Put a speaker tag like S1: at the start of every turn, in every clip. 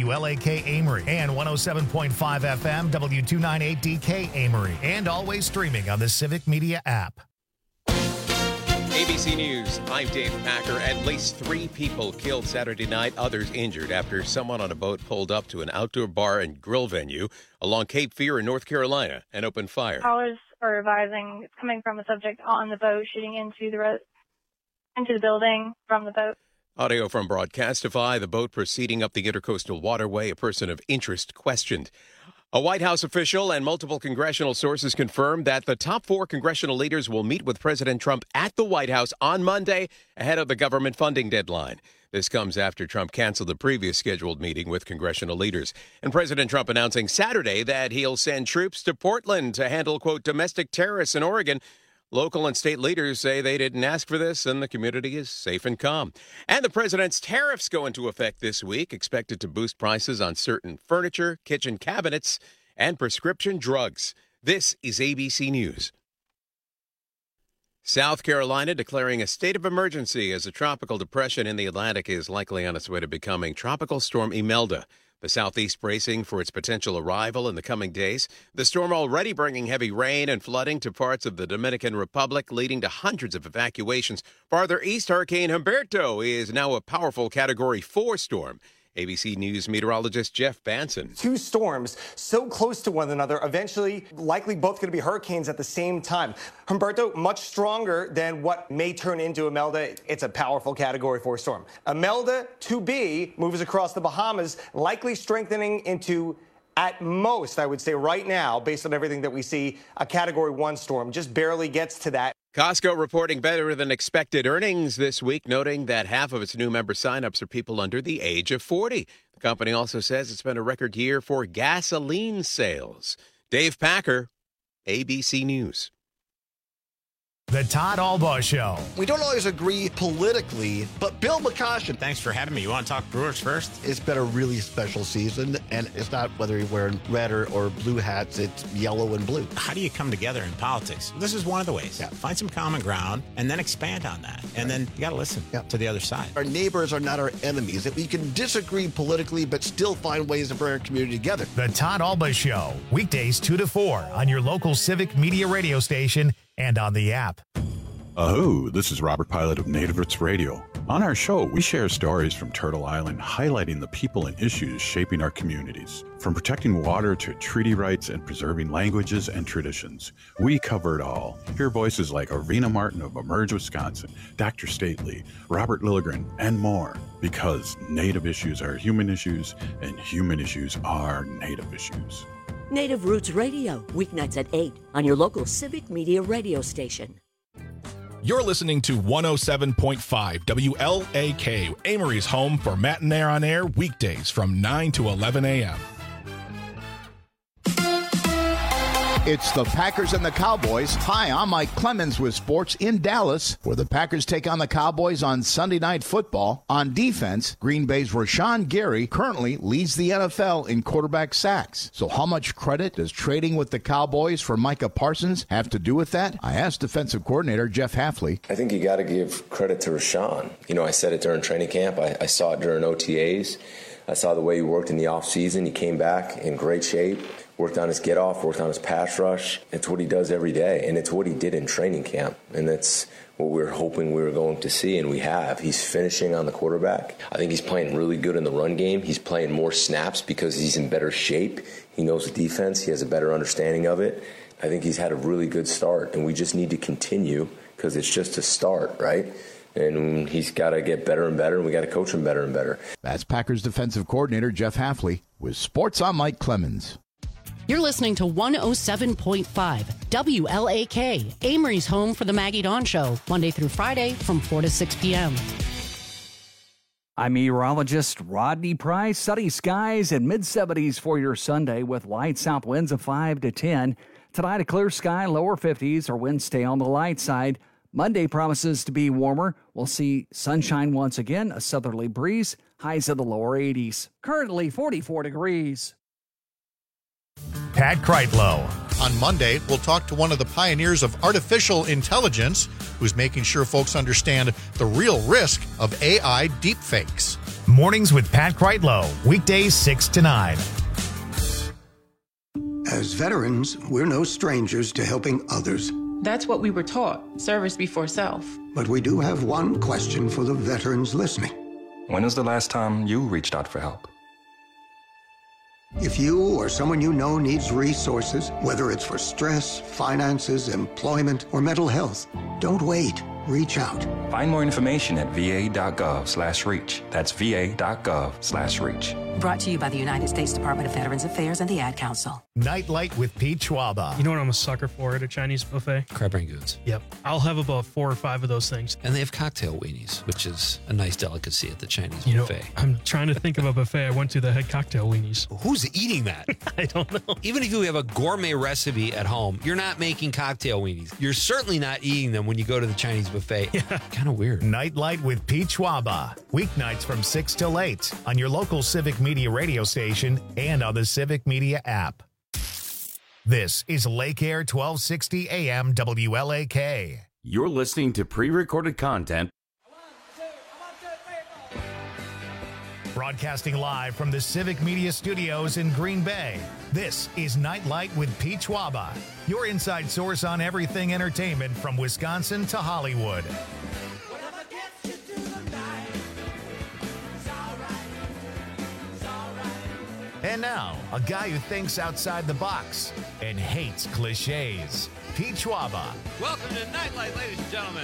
S1: WLAK Amory, and 107.5 FM W298DK Amory, and always streaming on the Civic Media app.
S2: ABC News, I'm Dave Packer. At least 3 people killed Saturday night, others injured after someone on a boat pulled up to an outdoor bar and grill venue along Cape Fear in North Carolina and opened fire.
S3: Callers are advising it's coming from a subject on the boat shooting into the building from the boat.
S2: Audio from Broadcastify, the boat proceeding up the intercoastal waterway, a person of interest questioned. A White House official and multiple congressional sources confirmed that the top 4 congressional leaders will meet with President Trump at the White House on Monday ahead of the government funding deadline. This comes after Trump canceled the previous scheduled meeting with congressional leaders. And President Trump announcing Saturday that he'll send troops to Portland to handle, quote, domestic terrorists in Oregon. Local and state leaders say they didn't ask for this, and the community is safe and calm. And the president's tariffs go into effect this week, expected to boost prices on certain furniture, kitchen cabinets, and prescription drugs. This is ABC News. South Carolina declaring a state of emergency as a tropical depression in the Atlantic is likely on its way to becoming Tropical Storm Imelda. The southeast bracing for its potential arrival in the coming days. The storm already bringing heavy rain and flooding to parts of the Dominican Republic, leading to hundreds of evacuations. Farther east, Hurricane Humberto is now a powerful Category 4 storm. ABC News meteorologist Jeff Banson.
S4: 2 storms so close to one another, eventually likely both going to be hurricanes at the same time. Humberto, much stronger than what may turn into Imelda. It's a powerful Category 4 storm. Imelda 2B moves across the Bahamas, likely strengthening into, at most, I would say right now, based on everything that we see, a Category 1 storm. Just barely gets to that.
S2: Costco reporting better than expected earnings this week, noting that half of its new member signups are people under the age of 40. The company also says it's been a record year for gasoline sales. Dave Packer, ABC News.
S1: The Todd Albaugh Show.
S5: We don't always agree politically, but Bill McCoshen.
S6: Thanks for having me. You want to talk Brewers first?
S5: It's been a really special season, and it's not whether you're wearing red or blue hats, it's yellow and blue.
S6: How do you come together in politics? This is one of the ways.
S5: Yeah.
S6: Find some common ground and then expand on that. And then you got to listen to the other side.
S5: Our neighbors are not our enemies. That we can disagree politically, but still find ways to bring our community together.
S1: The Todd Albaugh Show. Weekdays 2 to 4 on your local Civic Media radio station and on the app.
S7: This is Robert Pilot of Native Roots Radio. On our show, we share stories from Turtle Island, highlighting the people and issues shaping our communities. From protecting water to treaty rights and preserving languages and traditions, we cover it all. Hear voices like Arena Martin of Emerge, Wisconsin, Dr. Stately, Robert Lilligren, and more. Because Native issues are human issues, and human issues are Native issues.
S8: Native Roots Radio, weeknights at 8 on your local Civic Media radio station.
S9: You're listening to 107.5 WLAK, Amory's home for Matinee on Air, weekdays from 9 to 11 a.m.
S10: It's the Packers and the Cowboys. Hi, I'm Mike Clemens with sports in Dallas, where the Packers take on the Cowboys on Sunday Night Football. On defense, Green Bay's Rashawn Gary currently leads the NFL in quarterback sacks. So how much credit does trading with the Cowboys for Micah Parsons have to do with that? I asked defensive coordinator Jeff Hafley.
S11: I think you got to give credit to Rashawn. I said it during training camp. I saw it during OTAs. I saw the way he worked in the offseason. He came back in great shape. Worked on his get-off, worked on his pass rush. It's what he does every day, and it's what he did in training camp. And that's what we were hoping we were going to see, and we have. He's finishing on the quarterback. I think he's playing really good in the run game. He's playing more snaps because he's in better shape. He knows the defense. He has a better understanding of it. I think he's had a really good start, and we just need to continue because it's just a start, right? And he's got to get better and better, and we got to coach him better and better.
S10: That's Packers defensive coordinator Jeff Hafley with Sports. I'm Mike Clemens.
S12: You're listening to 107.5 WLAK, Amory's home for the Maggie Dawn Show, Monday through Friday from 4 to 6 p.m.
S13: I'm meteorologist Rodney Price. Sunny skies and mid-70s for your Sunday with light south winds of 5 to 10. Tonight, a clear sky, lower 50s, or winds stay on the light side. Monday promises to be warmer. We'll see sunshine once again, a southerly breeze, highs in the lower 80s. Currently 44 degrees.
S1: Pat Kreitlow.
S14: On Monday, we'll talk to one of the pioneers of artificial intelligence who's making sure folks understand the real risk of AI deepfakes.
S1: Mornings with Pat Kreitlow, weekdays 6 to 9.
S15: As veterans, we're no strangers to helping others.
S16: That's what we were taught, service before self.
S15: But we do have one question for the veterans listening.
S17: When was the last time you reached out for help?
S15: If you or someone you know needs resources, whether it's for stress, finances, employment, or mental health, don't wait. Reach out.
S17: Find more information at va.gov/reach. That's va.gov/reach.
S18: Brought to you by the United States Department of Veterans Affairs and the Ad Council.
S1: Nightlight with Pete Schwaba.
S19: You know what I'm a sucker for at a Chinese buffet?
S20: Crab rangoons.
S19: Yep. I'll have about 4 or 5 of those things.
S20: And they have cocktail weenies, which is a nice delicacy at the Chinese buffet.
S19: I'm trying to think of a buffet I went to that had cocktail weenies.
S20: Who's eating that?
S19: I don't know.
S20: Even if you have a gourmet recipe at home, you're not making cocktail weenies. You're certainly not eating them when you go to the Chinese buffet.
S19: Yeah.
S20: Kind of weird.
S1: Nightlight with Pete Schwaba. Weeknights from 6 till 8 on your local Civic Media radio station and on the Civic Media app. This is Lake Air 1260 AM WLAK.
S21: You're listening to pre-recorded content.
S1: Broadcasting live from the Civic Media Studios in Green Bay, this is Nightlight with Pete Schwaba, your inside source on everything entertainment from Wisconsin to Hollywood. And now, a guy who thinks outside the box and hates cliches, Pete Schwaba.
S20: Welcome to Nightlight, ladies and gentlemen.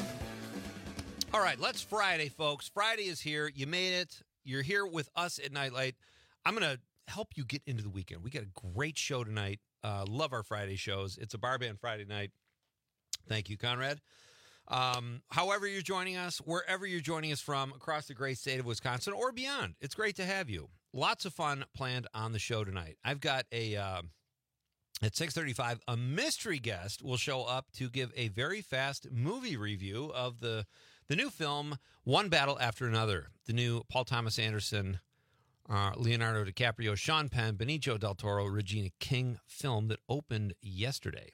S20: All right, let's Friday, folks. Friday is here. You made it. You're here with us at Nightlight. I'm going to help you get into the weekend. We got a great show tonight. Love our Friday shows. It's a bar band Friday night. Thank you, Conrad. However you're joining us, wherever you're joining us from across the great state of Wisconsin or beyond, it's great to have you. Lots of fun planned on the show tonight. I've got at 6:35, a mystery guest will show up to give a very fast movie review of the new film, One Battle After Another, the new Paul Thomas Anderson, Leonardo DiCaprio, Sean Penn, Benicio del Toro, Regina King film that opened yesterday.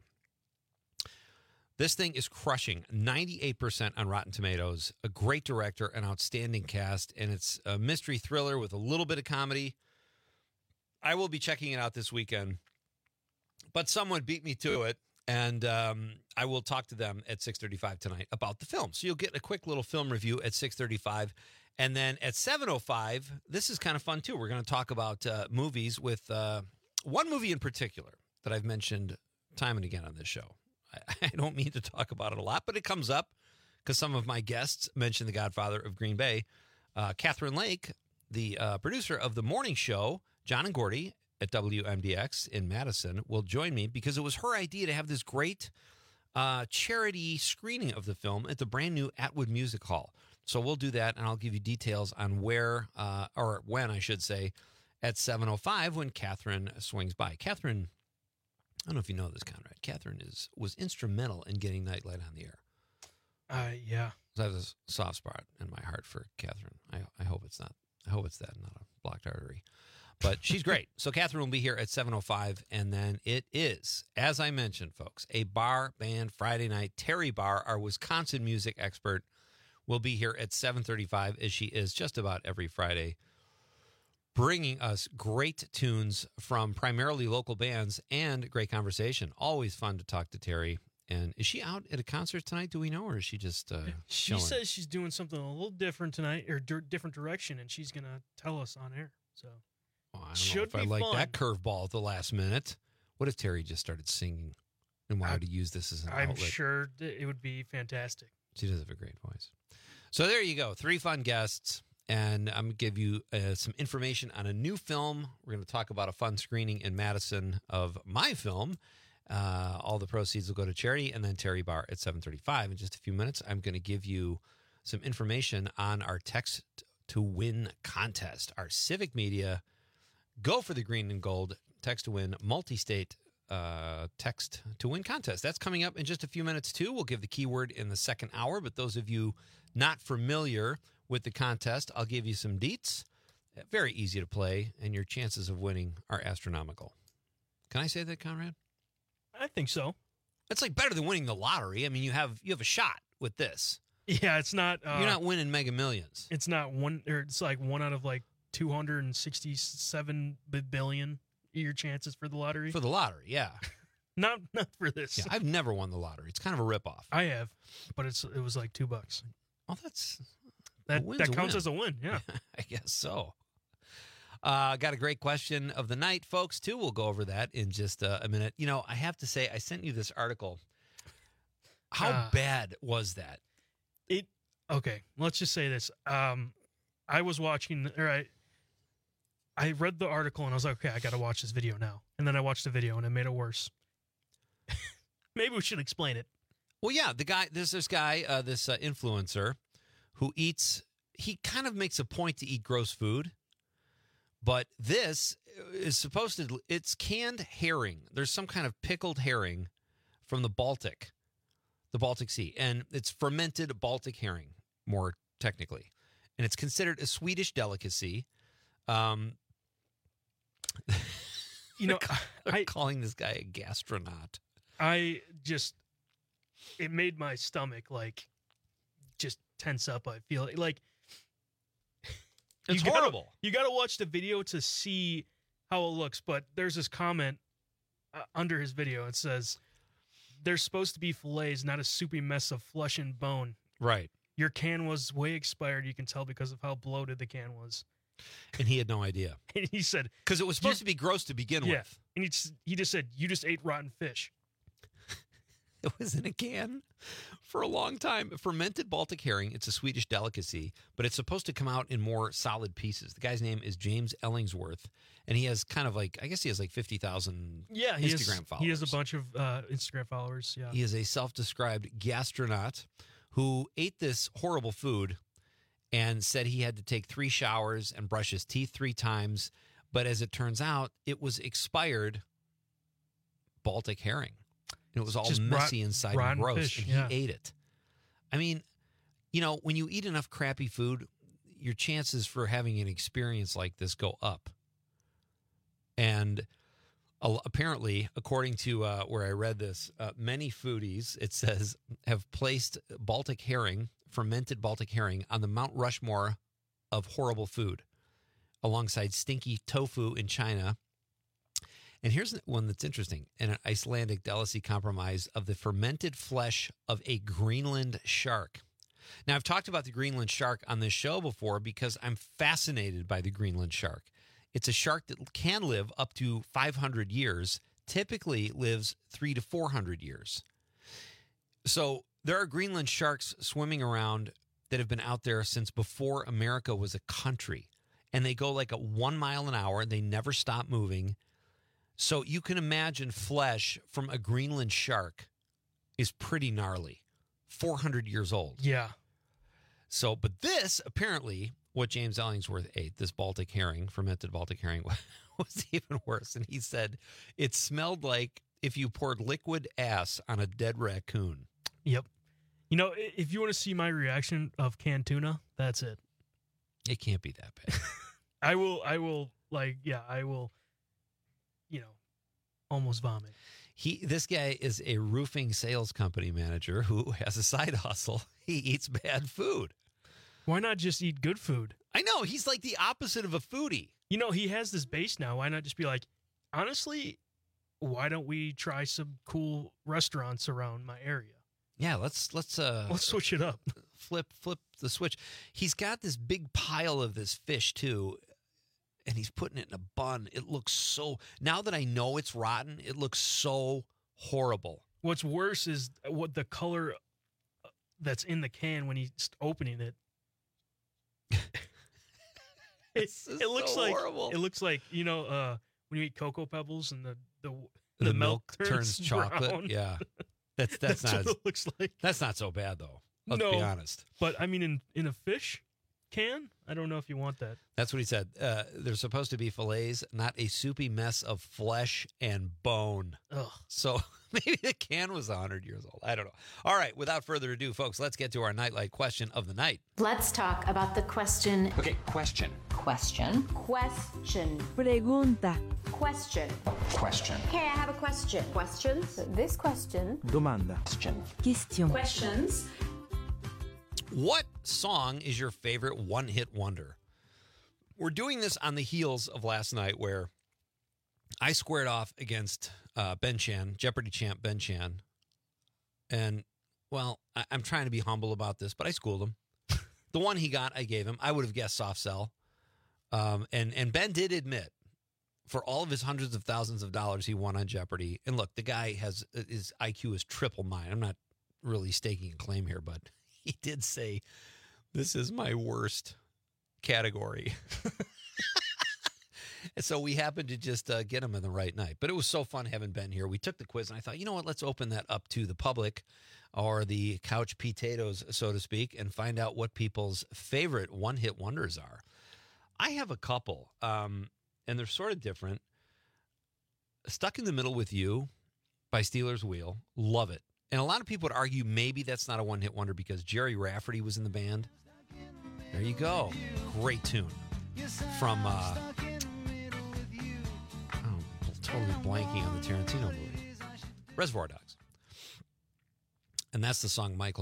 S20: This thing is crushing 98% on Rotten Tomatoes, a great director, an outstanding cast, and it's a mystery thriller with a little bit of comedy. I will be checking it out this weekend, but someone beat me to it, and I will talk to them at 6:35 tonight about the film. So you'll get a quick little film review at 6:35, and then at 7:05, this is kind of fun too. We're going to talk about movies with one movie in particular that I've mentioned time and again on this show. I don't mean to talk about it a lot, but it comes up because some of my guests mentioned The Godfather of Green Bay. Catherine Lake, the producer of the morning show, John and Gordy at WMDX in Madison, will join me because it was her idea to have this great charity screening of the film at the brand new Atwood Music Hall. So we'll do that, and I'll give you details on where, or when, I should say, at 7:05 when Catherine swings by. Catherine, I don't know if you know this, Conrad. Catherine was instrumental in getting Nightlight on the air.
S19: Yeah.
S20: I have a soft spot in my heart for Catherine. I hope it's not. I hope it's that, not a blocked artery. But she's great. So Catherine will be here at 7:05, and then it is, as I mentioned, folks, a bar band Friday night. Terry Barr, our Wisconsin music expert, will be here at 7:35, as she is just about every Friday, bringing us great tunes from primarily local bands and great conversation. Always fun to talk to Terry. And is she out at a concert tonight? Do we know, or is she just
S19: She
S20: chilling?
S19: says she's doing something a little different tonight, or different direction, and she's going to tell us on air. So
S20: I don't know if I like that curveball at the last minute. What if Terry just started singing and wanted to use this as an outlet?
S19: I'm sure it would be fantastic.
S20: She does have a great voice. So there you go. 3 fun guests. And I'm going to give you some information on a new film. We're going to talk about a fun screening in Madison of my film. All the proceeds will go to charity. And then Terry Barr at 7:35. In just a few minutes, I'm going to give you some information on our Text to Win contest. Our Civic Media Go for the Green and Gold Text to Win multi-state Text to Win contest. That's coming up in just a few minutes, too. We'll give the keyword in the second hour. But those of you not familiar with the contest, I'll give you some deets. Very easy to play, and your chances of winning are astronomical. Can I say that, Conrad?
S19: I think so.
S20: It's like better than winning the lottery. I mean, you have a shot with this.
S19: Yeah, it's not.
S20: You're not winning Mega Millions.
S19: It's not one, or it's like one out of like 267 billion your chances for the lottery.
S20: For the lottery, yeah.
S19: not for this.
S20: Yeah, I've never won the lottery. It's kind of a ripoff.
S19: I have, but it was like $2.
S20: Oh,
S19: that counts as a win. Yeah,
S20: I guess so. Got a great question of the night, folks, too. We'll go over that in just a minute. You know, I have to say, I sent you this article. How bad was that?
S19: Okay, let's just say this. I was watching, or I read the article and I was like, okay, I got to watch this video now. And then I watched the video and it made it worse. Maybe we should explain it.
S20: Well, yeah, there's this guy, this influencer who eats, he kind of makes a point to eat gross food. But this is it's canned herring. There's some kind of pickled herring from the Baltic Sea. And it's fermented Baltic herring, more technically. And it's considered a Swedish delicacy. I'm calling this guy a gastronaut.
S19: It made my stomach just tense up. I feel like
S20: it's horrible.
S19: You got to watch the video to see how it looks. But there's this comment under his video. It says, "There's supposed to be fillets, not a soupy mess of flesh and bone."
S20: Right.
S19: Your can was way expired. You can tell because of how bloated the can was.
S20: And he had no idea.
S19: And he said,
S20: because it was supposed to be gross to begin with.
S19: And he just said, "You just ate rotten fish."
S20: It was in a can for a long time. Fermented Baltic herring. It's a Swedish delicacy, but it's supposed to come out in more solid pieces. The guy's name is James Ellingsworth, and he has kind of like, I guess he has like 50,000 Instagram followers.
S19: He has a bunch of Instagram followers, yeah.
S20: He is a self-described gastronaut who ate this horrible food and said he had to take 3 showers and brush his teeth 3 times. But as it turns out, it was expired Baltic herring. And it was all
S19: just
S20: messy inside and gross,
S19: fish,
S20: and he ate it. I mean, you know, when you eat enough crappy food, your chances for having an experience like this go up. And apparently, according to where I read this, many foodies, it says, have placed Baltic herring, fermented Baltic herring, on the Mount Rushmore of horrible food, alongside stinky tofu in China. And here's one that's interesting. An Icelandic delicacy compromise of the fermented flesh of a Greenland shark. Now, I've talked about the Greenland shark on this show before because I'm fascinated by the Greenland shark. It's a shark that can live up to 500 years, typically lives 300 to 400 years. So there are Greenland sharks swimming around that have been out there since before America was a country. And they go like at 1 mile an hour. They never stop moving. So you can imagine flesh from a Greenland shark is pretty gnarly. 400 years old.
S19: Yeah.
S20: So, but this, apparently, what James Ellingsworth ate, this Baltic herring, fermented Baltic herring, was even worse. And he said it smelled like if you poured liquid ass on a dead raccoon.
S19: Yep. You know, if you want to see my reaction of canned tuna, that's it.
S20: It can't be that bad.
S19: I will, almost vomit.
S20: This guy is a roofing sales company manager who has a side hustle. He eats bad food.
S19: Why not just eat good food?
S20: I know. He's like the opposite of a foodie.
S19: You know, he has this base now. Why not just be like, honestly, why don't we try some cool restaurants around my area?
S20: Yeah, let's
S19: switch it up.
S20: Flip the switch. He's got this big pile of this fish too. And he's putting it in a bun. It looks so, now that I know it's rotten, it looks so horrible.
S19: What's worse is what the color that's in the can when he's opening it. It looks so like horrible. It looks like, you know, when you eat Cocoa Pebbles and the milk turns
S20: chocolate.
S19: Brown.
S20: Yeah. That's not
S19: what it looks like.
S20: That's not so bad though. Let's be honest.
S19: But I mean in a fish can, I don't know if you want that.
S20: That's what he said. There's supposed to be fillets, not a soupy mess of flesh and bone.
S19: Ugh.
S20: So maybe the can was 100 years old. I don't know. All right, without further ado, folks, let's get to our Nightlight question of the night.
S3: Let's talk about the question.
S17: Okay, question.
S3: Question.
S8: Question. Pregunta.
S3: Question.
S22: Question.
S3: Okay, I have a question. Questions?
S22: This question.
S23: Domanda.
S3: Question. Questions.
S20: What song is your favorite one-hit wonder? We're doing this on the heels of last night where I squared off against Ben Chan, Jeopardy champ Ben Chan. And, well, I'm trying to be humble about this, but I schooled him. The one he got, I gave him. I would have guessed Soft Cell. And Ben did admit, for all of his hundreds of thousands of dollars he won on Jeopardy, and look, the guy has his IQ is triple mine. I'm not really staking a claim here, but he did say, this is my worst category. And so we happened to just get him in the right night. But it was so fun having Ben here. We took the quiz, and I thought, you know what, let's open that up to the public, or the couch potatoes, so to speak, and find out what people's favorite one-hit wonders are. I have a couple, and they're sort of different. Stuck in the Middle with You by Steelers Wheel. Love it. And a lot of people would argue maybe that's not a one-hit wonder because Jerry Rafferty was in the band. There you go. Great tune. From, totally blanking on the Tarantino movie. Reservoir Dogs. And that's the song Michael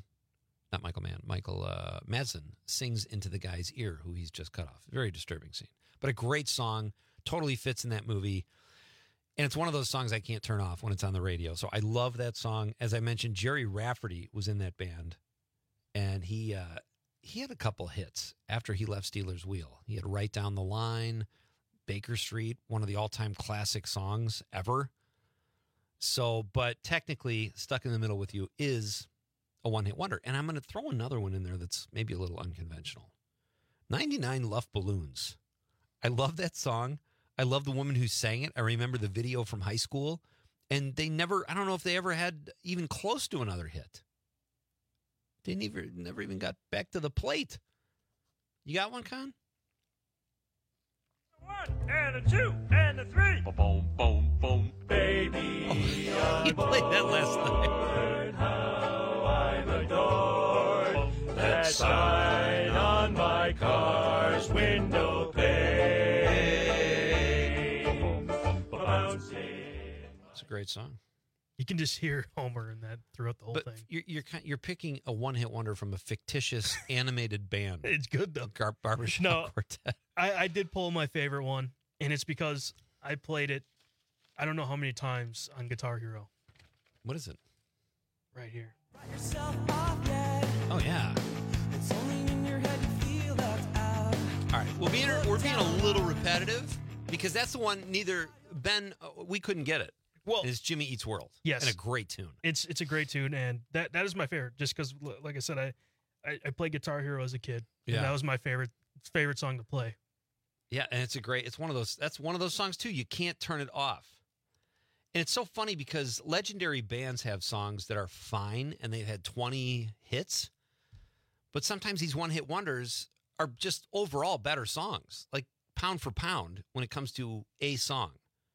S20: Madsen sings into the guy's ear who he's just cut off. Very disturbing scene. But a great song. Totally fits in that movie. And it's one of those songs I can't turn off when it's on the radio. So I love that song. As I mentioned, Jerry Rafferty was in that band. And he had a couple hits after he left Steelers Wheel. He had Right Down the Line, Baker Street, one of the all-time classic songs ever. So, but technically, Stuck in the Middle with You is a one-hit wonder. And I'm going to throw another one in there that's maybe a little unconventional. 99 Luft Balloons. I love that song. I love the woman who sang it. I remember the video from high school. And I don't know if they ever had even close to another hit. They never even got back to the plate. You got one, Con?
S24: 1 and a 2 and a 3. Boom, boom, boom, baby.
S20: Oh, you played that last night.
S24: How I'm adored. That sign on my car's window pane.
S20: It's a great song.
S19: You can just hear Homer in that throughout the whole thing.
S20: You're picking a one-hit wonder from a fictitious animated band.
S19: It's good, though.
S20: Barbershop Quartet.
S19: I did pull my favorite one, and it's because I played it I don't know how many times on Guitar Hero.
S20: What is it?
S19: Right here.
S20: Oh, yeah. All right. We're being a little repetitive because that's the one we couldn't get it.
S19: Well,
S20: it's Jimmy Eats World.
S19: Yes.
S20: And a great tune.
S19: It's a great tune, and that is my favorite just because, like I said, I played Guitar Hero as a kid. And that was my favorite song to play.
S20: Yeah, and that's one of those songs too. You can't turn it off. And it's so funny because legendary bands have songs that are fine and they've had 20 hits, but sometimes these one-hit wonders are just overall better songs, like pound for pound when it comes to a song.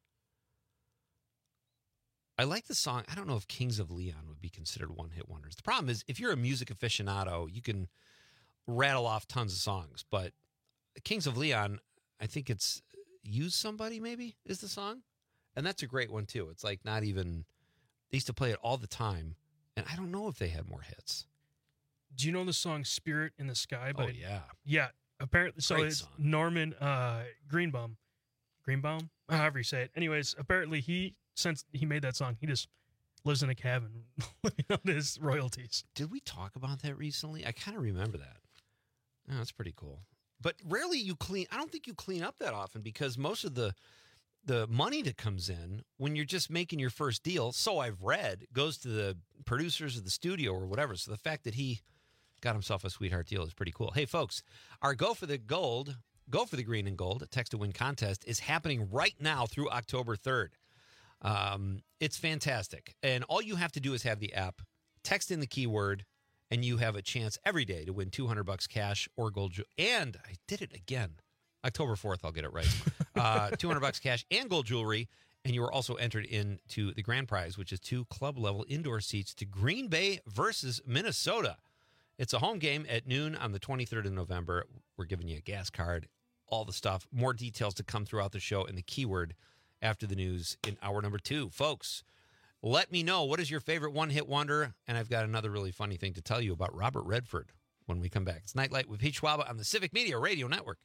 S20: I like the song. I don't know if Kings of Leon would be considered one-hit wonders. The problem is if you're a music aficionado, you can rattle off tons of songs, but Kings of Leon, I think it's Use Somebody maybe is the song. And that's a great one too. It's like not even, they used to play it all the time. And I don't know if they had more hits.
S19: Do you know the song Spirit in the Sky?
S20: Oh, yeah.
S19: Yeah. Apparently, so
S20: Great
S19: it's
S20: song.
S19: Norman Greenbaum, however you say it. Anyways, apparently since he made that song, he just lives in a cabin living on his royalties.
S20: Did we talk about that recently? I kind of remember that. Oh, that's pretty cool. But rarely I don't think you clean up that often because most of the money that comes in when you're just making your first deal, so I've read, goes to the producers of the studio or whatever. So the fact that he got himself a sweetheart deal is pretty cool. Hey, folks, our Go for the Green and Gold Text to Win contest is happening right now through October 3rd. It's fantastic. And all you have to do is have the app, text in the keyword, and you have a chance every day to win $200 cash or gold. And I did it again. October 4th, I'll get it right. $200 cash and gold jewelry. And you are also entered into the grand prize, which is 2 club-level indoor seats to Green Bay versus Minnesota. It's a home game at noon on the 23rd of November. We're giving you a gas card all the stuff. More details to come throughout the show and the keyword after the news in hour number 2. Folks, let me know, what is your favorite one-hit wonder? And I've got another really funny thing to tell you about Robert Redford when we come back. It's Nightlight with Pete Schwaba on the Civic Media Radio Network.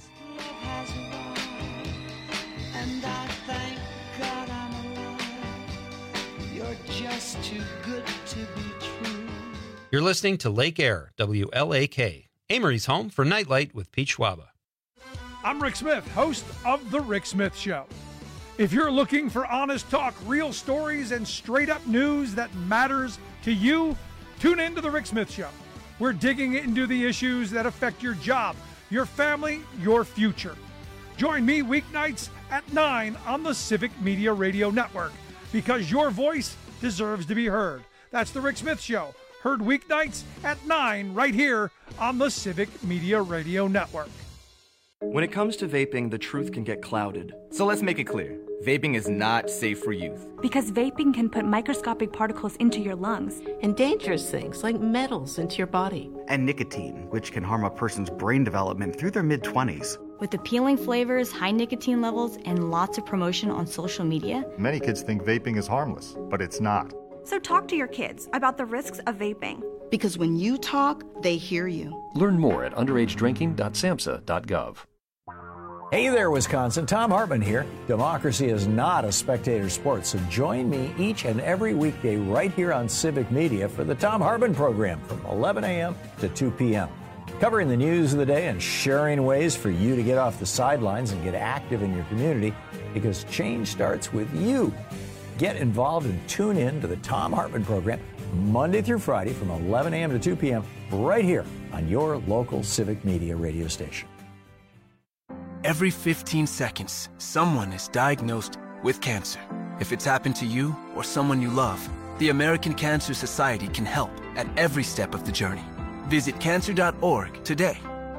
S2: And I thank God I'm alive. You're just too good to be true.
S20: You're listening to Lake Air, WLAK, Amory's home for Nightlight with Pete Schwaba.
S4: I'm Rick Smith, host of The Rick Smith Show. If you're looking for honest talk, real stories, and straight-up news that matters to you, tune in to The Rick Smith Show. We're digging into the issues that affect your job, your family, your future. Join me weeknights at 9 on the Civic Media Radio Network, because your voice deserves to be heard. That's The Rick Smith Show, heard weeknights at 9 right here on the Civic Media Radio Network.
S22: When it comes to vaping, the truth can get clouded. So let's make it clear. Vaping is not safe for youth.
S23: Because vaping can put microscopic particles into your lungs.
S25: And dangerous things like metals into your body.
S22: And nicotine, which can harm a person's brain development through their mid-20s.
S23: With appealing flavors, high nicotine levels, and lots of promotion on social media,
S26: many kids think vaping is harmless, but it's not.
S23: So talk to your kids about the risks of vaping.
S27: Because when you talk, they hear you.
S28: Learn more at underagedrinking.samhsa.gov.
S29: Hey there, Wisconsin. Tom Hartman here. Democracy is not a spectator sport, so join me each and every weekday right here on Civic Media for the Tom Hartman program from 11 a.m. to 2 p.m. Covering the news of the day and sharing ways for you to get off the sidelines and get active in your community, because change starts with you. Get involved and tune in to the Tom Hartman program Monday through Friday from 11 a.m. to 2 p.m. right here on your local Civic Media radio station.
S30: Every 15 seconds, someone is diagnosed with cancer. If it's happened to you or someone you love, the American Cancer Society can help at every step of the journey. Visit cancer.org today.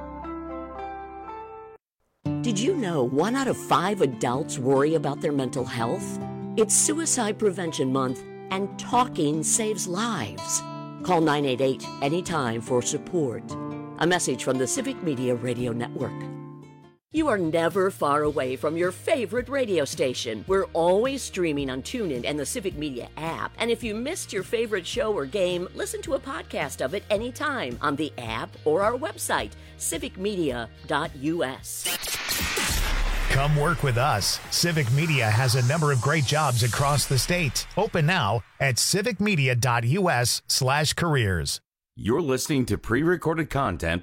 S8: Did you know 1 out of 5 adults worry about their mental health? It's Suicide Prevention Month, and talking saves lives. Call 988 anytime for support. A message from the Civic Media Radio Network. You are never far away from your favorite radio station. We're always streaming on TuneIn and the Civic Media app. And if you missed your favorite show or game, listen to a podcast of it anytime on the app or our website, civicmedia.us.
S1: Come work with us. Civic Media has a number of great jobs across the state. Open now at civicmedia.us/careers.
S21: You're listening to pre-recorded content.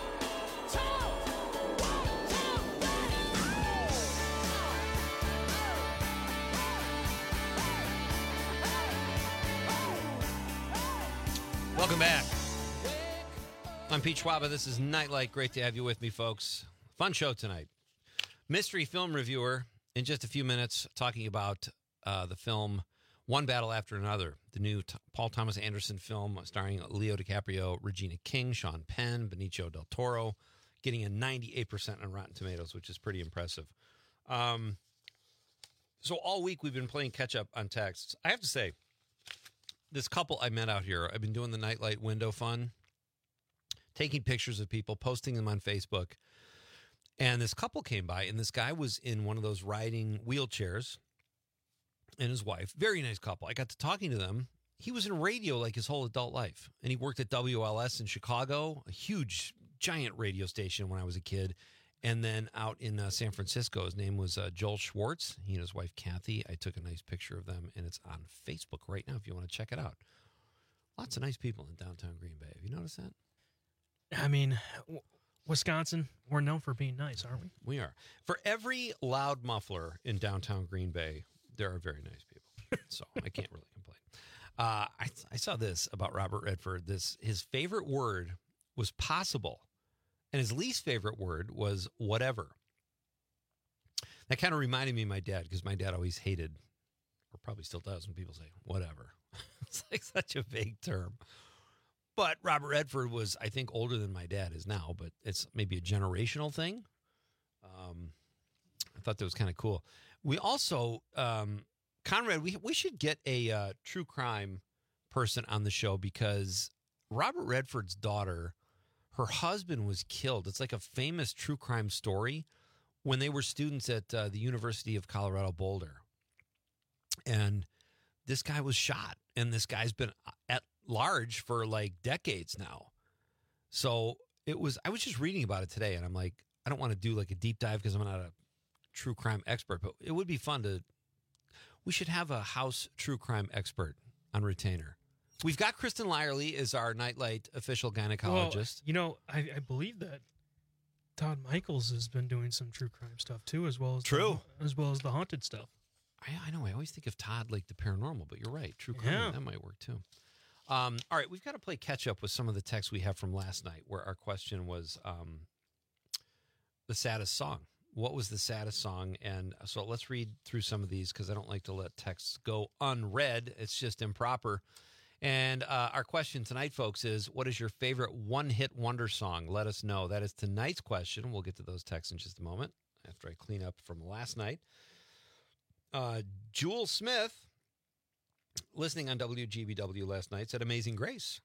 S20: Welcome back. I'm Pete Schwaba. This is Nightlight. Great to have you with me, folks. Fun show tonight. Mystery film reviewer in just a few minutes, talking about the film One Battle After Another, the new Paul Thomas Anderson film starring Leo DiCaprio, Regina King, Sean Penn, Benicio del Toro, getting a 98% on Rotten Tomatoes, which is pretty impressive. So all week we've been playing catch-up on texts. I have to say, this couple I met out here, I've been doing the Nightlight window fun, taking pictures of people, posting them on Facebook. And this couple came by, and this guy was in one of those riding wheelchairs, and his wife, very nice couple. I got to talking to them. He was in radio like his whole adult life, and he worked at WLS in Chicago, a huge, giant radio station when I was a kid. And then out in San Francisco, his name was Joel Schwartz. He and his wife, Kathy. I took a nice picture of them, and it's on Facebook right now if you want to check it out. Lots of nice people in downtown Green Bay. Have you noticed that?
S19: I mean, Wisconsin, we're known for being nice, aren't we?
S20: We are. For every loud muffler in downtown Green Bay, there are very nice people. So I can't really complain. I saw this about Robert Redford. His favorite word was possible. And his least favorite word was whatever. That kind of reminded me of my dad, because my dad always hated, or probably still does, when people say whatever. It's like such a vague term. But Robert Redford was, I think, older than my dad is now, but it's maybe a generational thing. I thought that was kind of cool. We also, Conrad, we should get a true crime person on the show, because Robert Redford's daughter, Her husband was killed. It's like a famous true crime story when they were students at the University of Colorado Boulder. And this guy was shot, and this guy's been at large for like decades now. So I was just reading about it today, and I'm like, I don't want to do like a deep dive because I'm not a true crime expert, but it would be fun we should have a house true crime expert on retainer. We've got Kristen Lyerly as our Nightlight official gynecologist.
S19: Well, I believe that Todd Michaels has been doing some true crime stuff too, as well as the haunted stuff.
S20: I know. I always think of Todd like the paranormal, but you're right. True crime, that might work too. All right, we've got to play catch up with some of the texts we have from last night, where our question was the saddest song. What was the saddest song? And so let's read through some of these because I don't like to let texts go unread. It's just improper. And our question tonight, folks, is what is your favorite one-hit wonder song? Let us know. That is tonight's question. We'll get to those texts in just a moment after I clean up from last night. Jewel Smith, listening on WGBW last night, said Amazing Grace.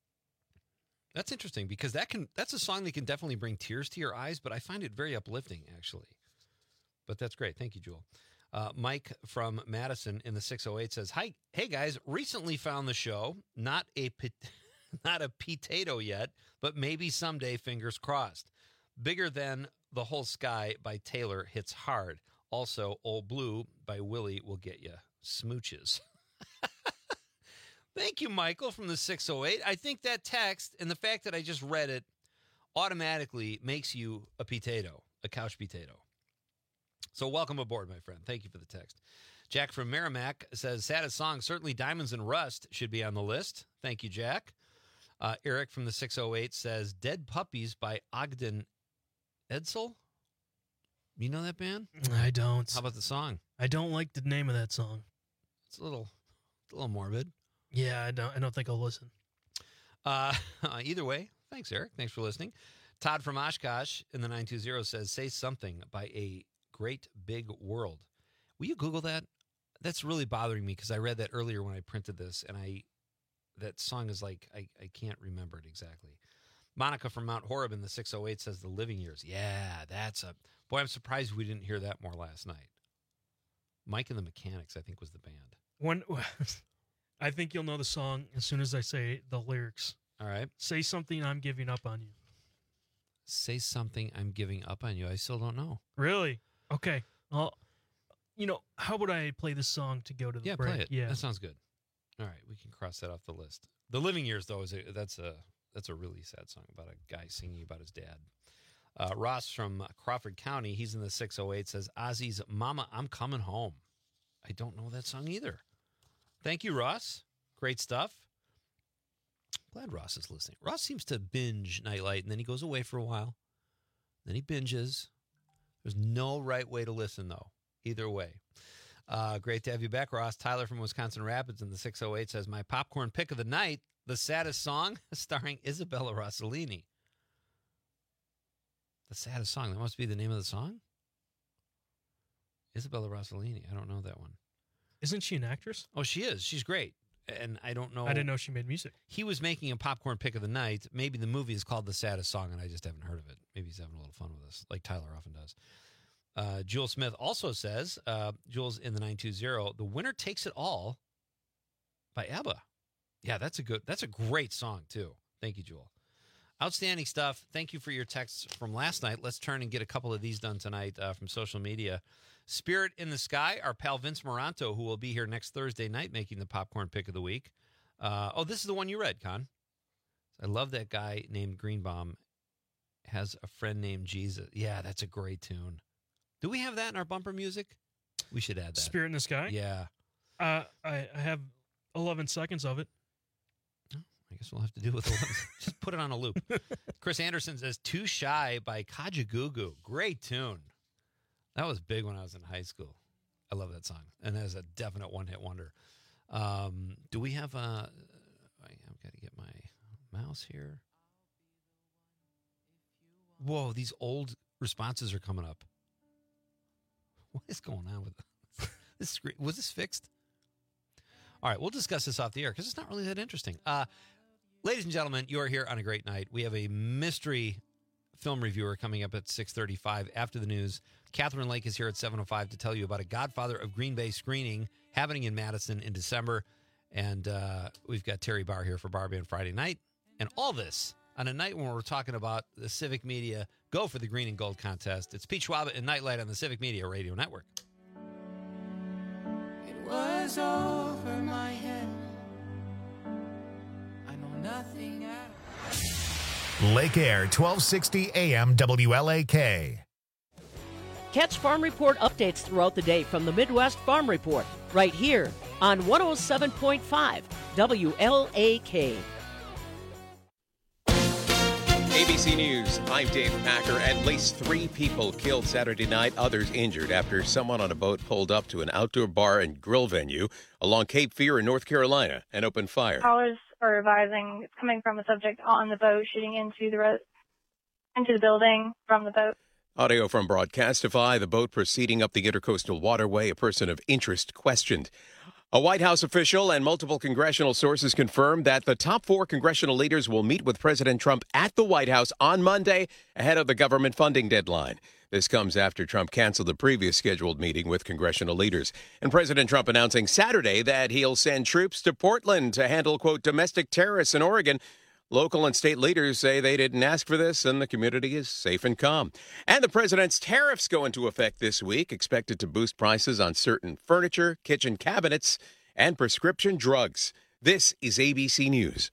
S20: That's interesting because that's a song that can definitely bring tears to your eyes, but I find it very uplifting, actually. But that's great. Thank you, Jewel. Mike from Madison in the 608 says, "Hi, hey guys, recently found the show. Not a potato yet, but maybe someday, fingers crossed. Bigger Than the Whole Sky by Taylor hits hard. Also, Old Blue by Willie will get you smooches." Thank you, Michael from the 608. I think that text and the fact that I just read it automatically makes you a potato, a couch potato. So welcome aboard, my friend. Thank you for the text. Jack from Merrimack says, saddest song, certainly Diamonds and Rust should be on the list. Thank you, Jack. Eric from the 608 says, Dead Puppies by Ogden Edsel. You know that band?
S19: I don't.
S20: How about the song?
S19: I don't like the name of that song.
S20: It's a little morbid.
S19: Yeah, I don't think I'll listen.
S20: Either way, thanks, Eric. Thanks for listening. Todd from Oshkosh in the 920 says, Say Something by A Great Big World. Will you Google that? That's really bothering me because I read that earlier when I printed this, and that song is like, I can't remember it exactly. Monica from Mount Horeb in the 608 says The Living Years. Yeah, boy, I'm surprised we didn't hear that more last night. Mike and the Mechanics, I think, was the band.
S19: I think you'll know the song as soon as I say the lyrics.
S20: All right.
S19: Say something, I'm giving up on you.
S20: Say something, I'm giving up on you. I still don't know.
S19: Really? Okay. Well, how would I play this song to go to the break?
S20: Play it.
S19: Yeah,
S20: that sounds good. All right, we can cross that off the list. The Living Years, though, that's a really sad song about a guy singing about his dad. Ross from Crawford County, he's in the 608, says Ozzy's Mama, I'm Coming Home. I don't know that song either. Thank you, Ross. Great stuff. Glad Ross is listening. Ross seems to binge Nightlight, and then he goes away for a while. Then he binges. There's no right way to listen, though. Either way. Great to have you back, Ross. Tyler from Wisconsin Rapids in the 608 says, my popcorn pick of the night, The Saddest Song, starring Isabella Rossellini. The Saddest Song. That must be the name of the song? Isabella Rossellini. I don't know that one.
S19: Isn't she an actress?
S20: Oh, she is. She's great. And I don't know.
S19: I didn't know she made music.
S20: He was making a popcorn pick of the night. Maybe the movie is called The Saddest Song, and I just haven't heard of it. Maybe he's having a little fun with us, like Tyler often does. Jewel Smith also says, Jewel's in the 920, The Winner Takes It All by ABBA. Yeah, that's a great song, too. Thank you, Jewel. Outstanding stuff. Thank you for your texts from last night. Let's turn and get a couple of these done tonight from social media. Spirit in the Sky, our pal Vince Moranto, who will be here next Thursday night making the popcorn pick of the week. This is the one you read, Con. I love that guy named Greenbaum has a friend named Jesus. Yeah, that's a great tune. Do we have that in our bumper music? We should add that.
S19: Spirit in the Sky?
S20: Yeah.
S19: I have 11 seconds of it.
S20: I guess we'll have to do with 11. Just put it on a loop. Chris Anderson says, Too Shy by Kajagoogoo. Great tune. That was big when I was in high school. I love that song. And that is a definite one-hit wonder. Do we have I've got to get my mouse here. Whoa, these old responses are coming up. What is going on with this screen? Was this fixed? All right, we'll discuss this off the air because it's not really that interesting. Ladies and gentlemen, you are here on a great night. We have a mystery film reviewer coming up at 6:35 after the news. Catherine Lake is here at 7:05 to tell you about a Godfather of Green Bay screening happening in Madison in December. And we've got Terry Barr here for Bar Band Friday night. And all this on a night when we're talking about the Civic Media Go for the Green and Gold contest. It's Pete Schwab and Nightlight on the Civic Media Radio Network.
S2: It was over my head. I know nothing else.
S1: Lake Air, 1260 AM WLAK.
S5: Catch Farm Report updates throughout the day from the Midwest Farm Report, right here on 107.5 WLAK.
S6: ABC News, I'm Dave Packer. At least 3 people killed Saturday night, others injured after someone on a boat pulled up to an outdoor bar and grill venue along Cape Fear in North Carolina and opened fire.
S7: Callers are advising it's coming from a subject on the boat shooting into the building from the boat.
S6: Audio from Broadcastify, the boat proceeding up the intercoastal waterway, a person of interest questioned. A White House official and multiple congressional sources confirmed that the top 4 congressional leaders will meet with President Trump at the White House on Monday ahead of the government funding deadline. This comes after Trump canceled the previous scheduled meeting with congressional leaders. And President Trump announcing Saturday that he'll send troops to Portland to handle, quote, domestic terrorists in Oregon. Local and state leaders say they didn't ask for this, and the community is safe and calm. And the president's tariffs go into effect this week, expected to boost prices on certain furniture, kitchen cabinets, and prescription drugs. This is ABC News.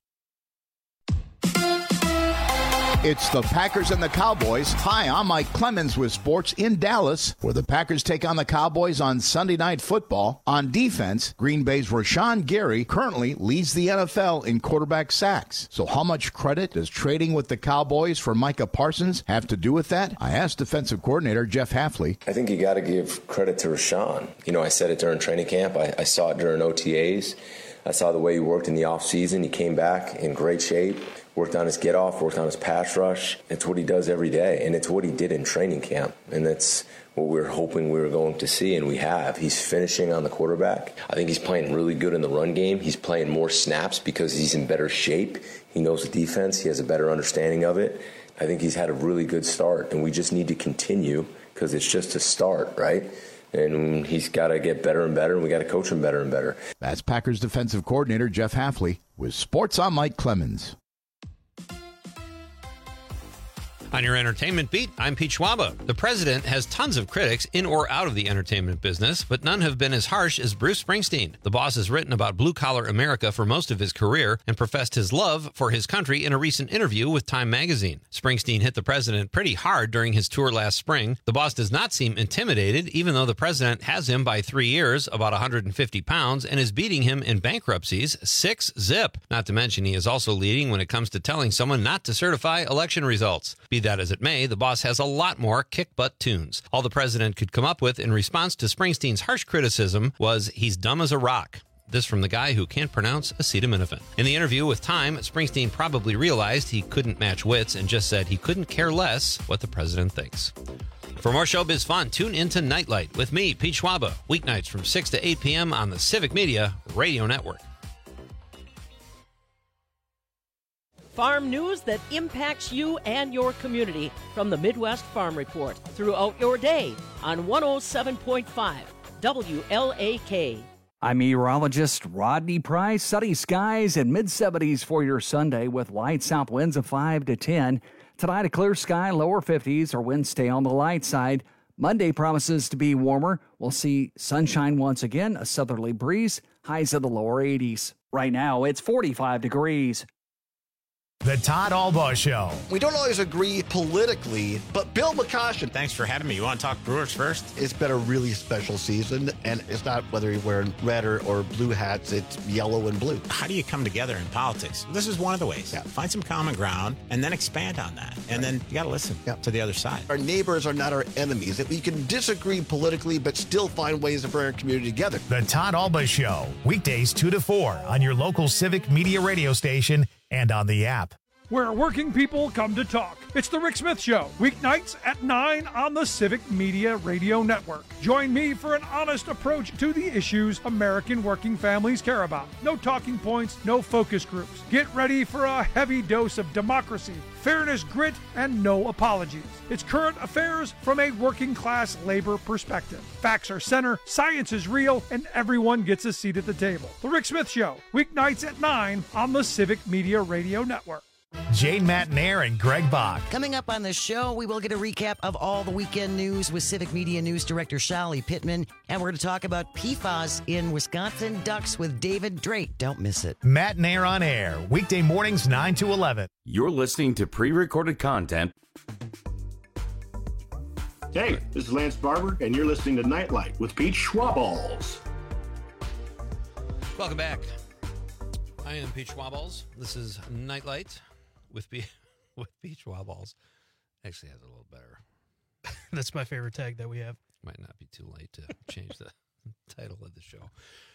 S9: It's the Packers and the Cowboys. Hi, I'm Mike Clemens with sports in Dallas, where the Packers take on the Cowboys on Sunday Night Football. On defense, Green Bay's Rashawn Gary currently leads the NFL in quarterback sacks. So how much credit does trading with the Cowboys for Micah Parsons have to do with that? I asked defensive coordinator Jeff Hafley.
S10: I think you got to give credit to Rashawn. You know, I said it during training camp. I saw it during OTAs. I saw the way he worked in the offseason. He came back in great shape. Worked on his get-off, worked on his pass rush. It's what he does every day, and it's what he did in training camp. And that's what we were hoping we were going to see, and we have. He's finishing on the quarterback. I think he's playing really good in the run game. He's playing more snaps because he's in better shape. He knows the defense. He has a better understanding of it. I think he's had a really good start, and we just need to continue because it's just a start, right? And he's got to get better and better, and we got to coach him better and better.
S9: That's Packers defensive coordinator Jeff Hafley with Sports on Mike Clemens.
S20: On your entertainment beat, I'm Pete Schwaba. The president has tons of critics in or out of the entertainment business, but none have been as harsh as Bruce Springsteen. The boss has written about blue-collar America for most of his career and professed his love for his country in a recent interview with Time magazine. Springsteen hit the president pretty hard during his tour last spring. The boss does not seem intimidated, even though the president has him by 3 years, about 150 pounds, and is beating him in bankruptcies 6-0. Not to mention he is also leading when it comes to telling someone not to certify election results. Be that as it may, the boss has a lot more kick-butt tunes. All the president could come up with in response to Springsteen's harsh criticism was, he's dumb as a rock. This from the guy who can't pronounce acetaminophen. In the interview with Time, Springsteen probably realized he couldn't match wits and just said he couldn't care less what the president thinks. For more showbiz fun, tune into Nightlight with me, Pete Schwaba, weeknights from 6 to 8 p.m. on the Civic Media Radio Network.
S5: Farm news that impacts you and your community from the Midwest Farm Report throughout your day on 107.5 WLAK.
S11: I'm meteorologist Rodney Price. Sunny skies and mid-70s for your Sunday with light south winds of 5 to 10. Tonight, a clear sky, lower 50s, or winds stay on the light side. Monday promises to be warmer. We'll see sunshine once again, a southerly breeze, highs in the lower 80s. Right now, it's 45 degrees.
S1: The Todd Albaugh Show.
S12: We don't always agree politically, but Bill McCoshen.
S13: Thanks for having me. You want to talk Brewers first?
S12: It's been a really special season, and it's not whether you're wearing red or blue hats, it's yellow and blue.
S13: How do you come together in politics? This is one of the ways. Yeah. Find some common ground and then expand on that. And then you got to listen to the other side.
S12: Our neighbors are not our enemies. We can disagree politically, but still find ways to bring our community together.
S1: The Todd Albaugh Show, weekdays 2 to 4 on your local Civic Media radio station and on the app.
S3: where working people come to talk. It's The Rick Smith Show, weeknights at 9 on the Civic Media Radio Network. Join me for an honest approach to the issues American working families care about. No talking points, no focus groups. Get ready for a heavy dose of democracy, fairness, grit, and no apologies. It's current affairs from a working class labor perspective. Facts are center, science is real, and everyone gets a seat at the table. The Rick Smith Show, weeknights at 9 on the Civic Media Radio Network.
S1: Jane Matnair and Greg Bach.
S4: Coming up on the show, we will get a recap of all the weekend news with Civic Media News Director Shali Pittman, and we're going to talk about PFAS in Wisconsin Ducks with David Drake. Don't miss it.
S1: Matnair on air, weekday mornings 9 to 11.
S21: You're listening to pre-recorded content.
S14: Hey, this is Lance Barber, and you're listening to Nightlight with Pete Schwaballs.
S20: Welcome back. I am Pete Schwaballs. This is Nightlight with Pete Schwaballs. Actually has a little better.
S19: That's my favorite tag that we have.
S20: Might not be too late to change the title of the show.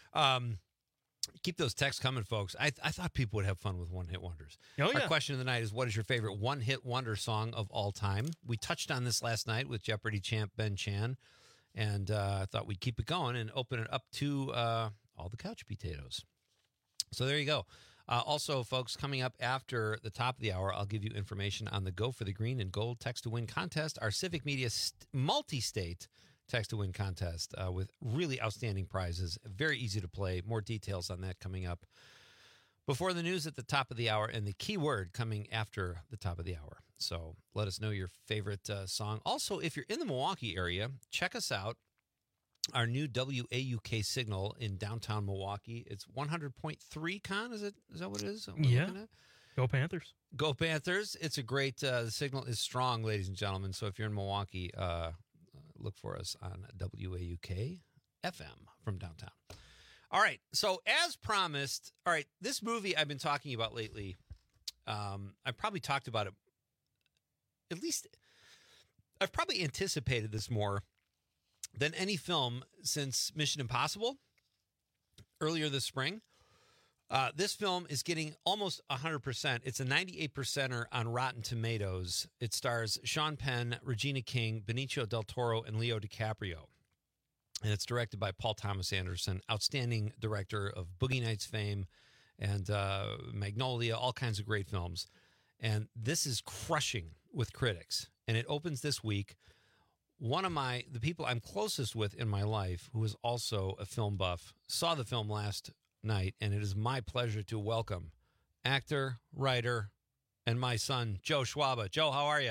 S20: Keep those texts coming, folks. I thought people would have fun with one-hit wonders.
S19: Oh, yeah.
S20: Our question of the night is, what is your favorite one-hit wonder song of all time? We touched on this last night with Jeopardy champ Ben Chan, and I thought we'd keep it going and open it up to all the couch potatoes. So there you go. Also, folks, coming up after the top of the hour, I'll give you information on the Go for the Green and Gold Text-to-Win contest, our Civic Media multi-state Text-to-Win contest with really outstanding prizes. Very easy to play. More details on that coming up before the news at the top of the hour, and the keyword coming after the top of the hour. So let us know your favorite song. Also, if you're in the Milwaukee area, check us out. Our new WAUK signal in downtown Milwaukee. It's 100.3, Con, is that what it is?
S19: Yeah. Go Panthers.
S20: Go Panthers. It's a great, the signal is strong, ladies and gentlemen. So if you're in Milwaukee, look for us on WAUK FM from downtown. All right. So as promised, all right, this movie I've been talking about lately, I've probably talked about it, at least I've probably anticipated this more than any film since Mission Impossible earlier this spring. This film is getting almost 100%. It's a 98%er on Rotten Tomatoes. It stars Sean Penn, Regina King, Benicio del Toro, and Leo DiCaprio. And it's directed by Paul Thomas Anderson, outstanding director of Boogie Nights fame and Magnolia, all kinds of great films. And this is crushing with critics. And it opens this week. One of the people I'm closest with in my life, who is also a film buff, saw the film last night, and it is my pleasure to welcome actor, writer, and my son, Joe Schwaba. Joe, how are you?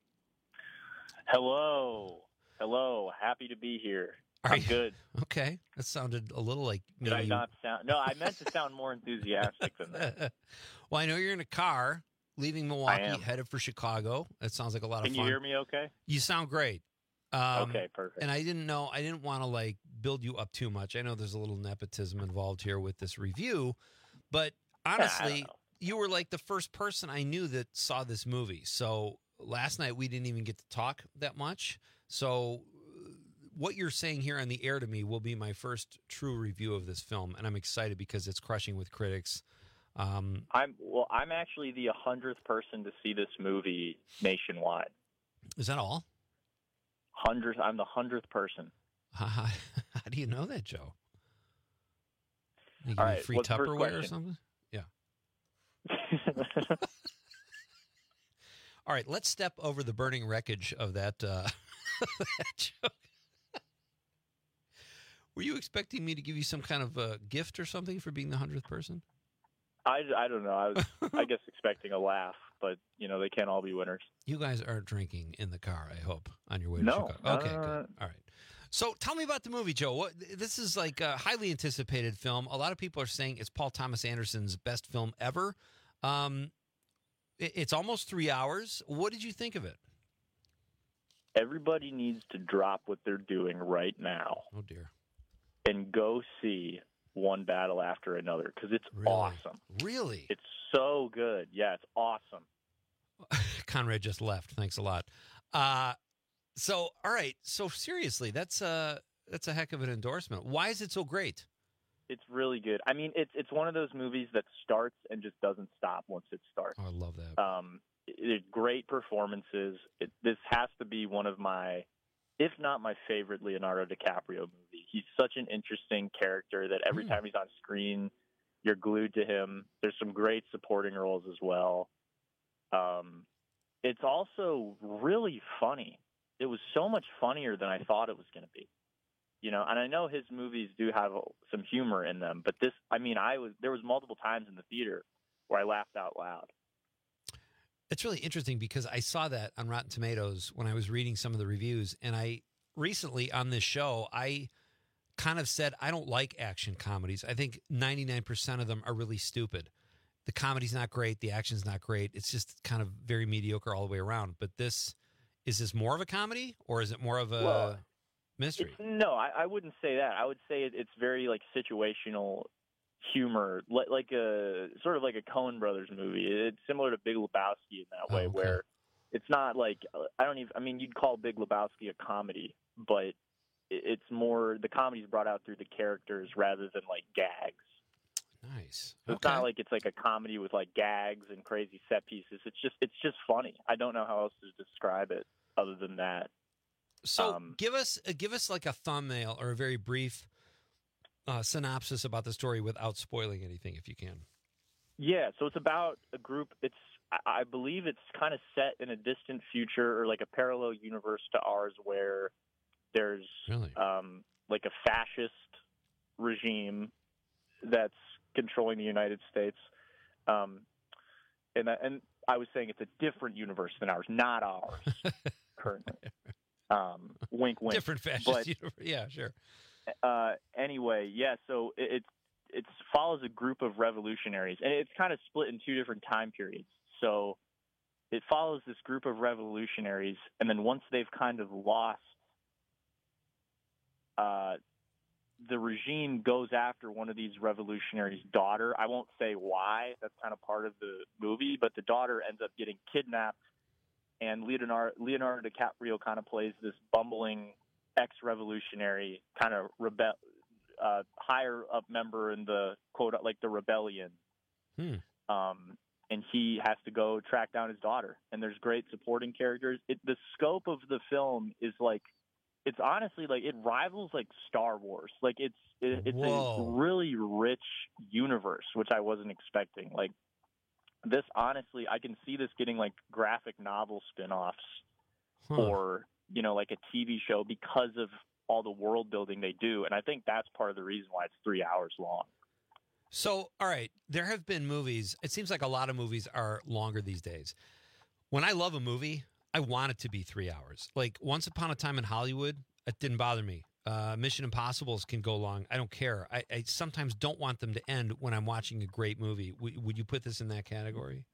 S15: Hello. Happy to be here. I'm good.
S20: Okay. That sounded a little like maybe...
S15: Did I not sound... No, I meant to sound more enthusiastic than that.
S20: Well, I know you're in a car leaving Milwaukee, headed for Chicago. That sounds like a lot of fun.
S15: Can you hear me okay?
S20: You sound great.
S15: Okay, perfect.
S20: And I didn't want to build you up too much. I know there's a little nepotism involved here with this review, but honestly, you were like the first person I knew that saw this movie. So last night we didn't even get to talk that much. So what you're saying here on the air to me will be my first true review of this film, and I'm excited because it's crushing with critics.
S15: I'm actually the 100th person to see this movie nationwide.
S20: Is that all?
S15: I'm the 100th person.
S20: How do you know that, Joe? You
S15: All
S20: give me
S15: right,
S20: free
S15: what's the first
S20: Tupperware or
S15: question?
S20: something? Yeah. All right, let's step over the burning wreckage of that, that joke. Were you expecting me to give you some kind of gift or something for being the 100th person?
S15: I don't know. I was, I guess, expecting a laugh, but, they can't all be winners.
S20: You guys aren't drinking in the car, I hope, on your way to
S15: No.
S20: Chicago. Okay, good. All right. So tell me about the movie, Joe. This is like a highly anticipated film. A lot of people are saying it's Paul Thomas Anderson's best film ever. It's almost 3 hours. What did you think of it?
S15: Everybody needs to drop what they're doing right now.
S20: Oh, dear.
S15: And go see One Battle After Another, because it's awesome.
S20: Really?
S15: It's so good. Yeah, it's awesome.
S20: Conrad just left. Thanks a lot. So, all right. So seriously, that's a heck of an endorsement. Why is it so great?
S15: It's really good. I mean, it's one of those movies that starts and just doesn't stop once it starts.
S20: Oh, I love that.
S15: It's great performances. This has to be one of my, if not my favorite Leonardo DiCaprio movie. He's such an interesting character that every time he's on screen, you're glued to him. There's some great supporting roles as well. It's also really funny. It was so much funnier than I thought it was going to be. You know, and I know his movies do have some humor in them, but this, I mean, there was multiple times in the theater where I laughed out loud.
S20: It's really interesting because I saw that on Rotten Tomatoes when I was reading some of the reviews, and I recently on this show, I kind of said I don't like action comedies. I think 99% of them are really stupid. The comedy's not great, the action's not great. It's just kind of very mediocre all the way around. But is this more of a comedy or is it more of a mystery?
S15: No, I wouldn't say that. I would say it's very like situational humor, like a sort of like a Coen Brothers movie. It's similar to Big Lebowski in that way, where it's not like you'd call Big Lebowski a comedy, but it's more the comedy's brought out through the characters rather than like gags.
S20: Nice.
S15: So it's not like it's like a comedy with like gags and crazy set pieces. It's just funny. I don't know how else to describe it other than that.
S20: So give us like a thumbnail or a very brief synopsis about the story without spoiling anything, if you can.
S15: Yeah, so it's about a group. I believe it's kind of set in a distant future or like a parallel universe to ours, where there's like a fascist regime that's controlling the United States, and I was saying it's a different universe than ours, not ours currently. Wink, wink.
S20: Different fascist universe. Yeah, sure.
S15: Anyway, yeah. So it follows a group of revolutionaries, and it's kind of split in two different time periods. So it follows this group of revolutionaries, and then once they've kind of lost, the regime goes after one of these revolutionaries' daughter. I won't say why. That's kind of part of the movie, but the daughter ends up getting kidnapped, and Leonardo DiCaprio kind of plays this bumbling ex-revolutionary kind of higher up member in the quote, like the rebellion. And he has to go track down his daughter, and there's great supporting characters. The scope of the film is like, it's honestly like it rivals like Star Wars. Like it's a really rich universe, which I wasn't expecting. Like this, honestly, I can see this getting like graphic novel spinoffs or, you know, like a TV show because of all the world building they do. And I think that's part of the reason why it's 3 hours long.
S20: So, all right, there have been movies. It seems like a lot of movies are longer these days. When I love a movie, I want it to be 3 hours. Like Once Upon a Time in Hollywood, it didn't bother me. Mission Impossibles can go long. I don't care. I sometimes don't want them to end when I'm watching a great movie. Would you put this in that category?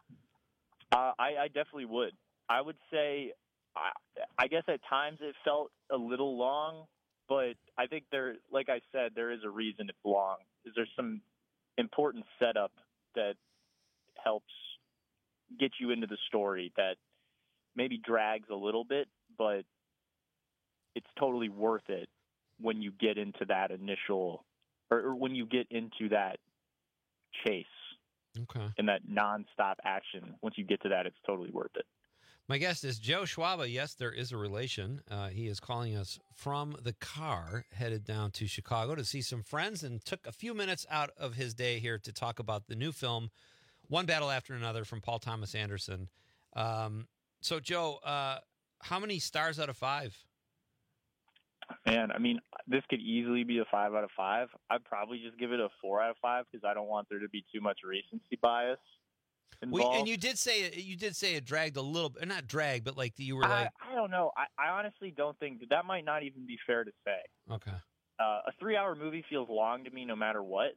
S15: I definitely would. I would say, I guess at times it felt a little long, but I think like I said, there is a reason it's long. There's some important setup that helps get you into the story that maybe drags a little bit, but it's totally worth it when you get into that initial, or when you get into that chase.
S20: Okay.
S15: And that nonstop action. Once you get to that, it's totally worth it.
S20: My guest is Joe Schwaba. Yes, there is a relation. He is calling us from the car, headed down to Chicago to see some friends, and took a few minutes out of his day here to talk about the new film, One Battle After Another, from Paul Thomas Anderson. So, Joe, how many stars out of 5?
S15: Man, I mean, this could easily be a 5 out of 5. I'd probably just give it a 4 out of 5 because I don't want there to be too much recency bias involved.
S20: And you did say it dragged a little bit, not drag, but like you were like,
S15: I don't know. I honestly don't think that might not even be fair to say.
S20: Okay.
S15: A 3-hour movie feels long to me no matter what.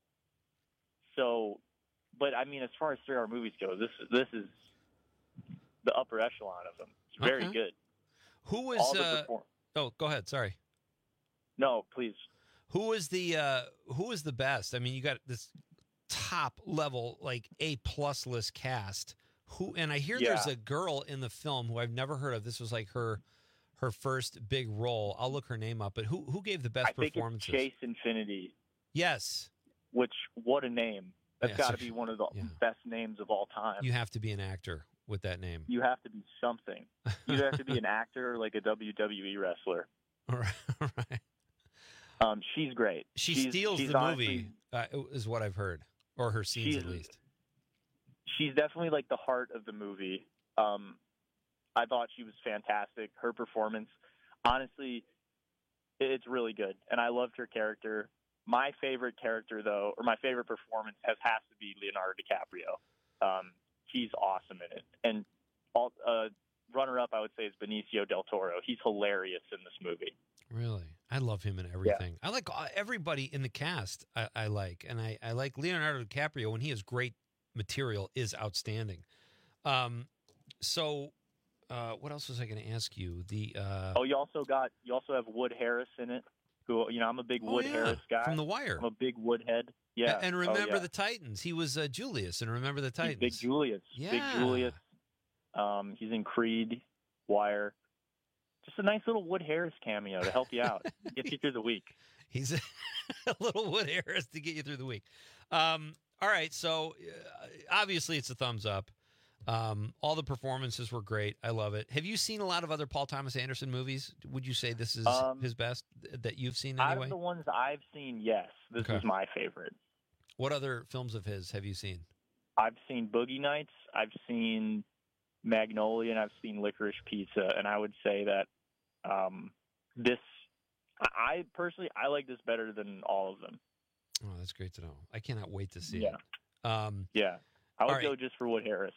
S15: So, but I mean, as far as 3-hour movies go, this is the upper echelon of them. It's very good.
S20: Who was oh, go ahead. Sorry.
S15: No, please.
S20: Who is the best? I mean, you got this top level, like A+ list cast. And I hear there's a girl in the film who I've never heard of. This was like her first big role. I'll look her name up. But who gave the best performances?
S15: I think it's Chase Infinity.
S20: Yes.
S15: Which, what a name. That's
S20: Yeah,
S15: got to
S20: so-
S15: be one of the
S20: yeah.
S15: best names of all time.
S20: You have to be an actor with that name.
S15: You have to be something. You have to be an actor or like a WWE wrestler.
S20: All right.
S15: She's great.
S20: She steals
S15: she's
S20: the
S15: honestly-
S20: movie, is what I've heard, or her scenes at least.
S15: She's definitely like the heart of the movie. I thought she was fantastic. Her performance, honestly, it's really good, and I loved her character. My favorite character, though, or my favorite performance, has to be Leonardo DiCaprio. He's awesome in it, and runner-up, I would say, is Benicio del Toro. He's hilarious in this movie.
S20: Really? I love him in everything. I like everybody in the cast. I like, and I like Leonardo DiCaprio when he has great material, is outstanding. So, what else was I going to ask you? You also have Wood Harris in it. Who, I'm a big Wood Harris guy from The Wire.
S15: I'm a big Woodhead. Yeah,
S20: And Remember the Titans. He was Julius in Remember the Titans.
S15: He's Big Julius.
S20: Yeah.
S15: Big Julius. He's in Creed, Wire. Just a nice little Wood Harris cameo to help you out, get you through the week.
S20: He's a little Wood Harris to get you through the week. All right, so obviously it's a thumbs up. All the performances were great. I love it. Have you seen a lot of other Paul Thomas Anderson movies? Would you say this is his best that you've seen anyway?
S15: Out of the ones I've seen, yes. This is my favorite.
S20: What other films of his have you seen?
S15: I've seen Boogie Nights. I've seen Magnolia, and I've seen Licorice Pizza. And I would say that I personally like this better than all of them.
S20: Oh, that's great to know. I cannot wait to see
S15: it.
S20: Yeah.
S15: I would go just for Wood Harris.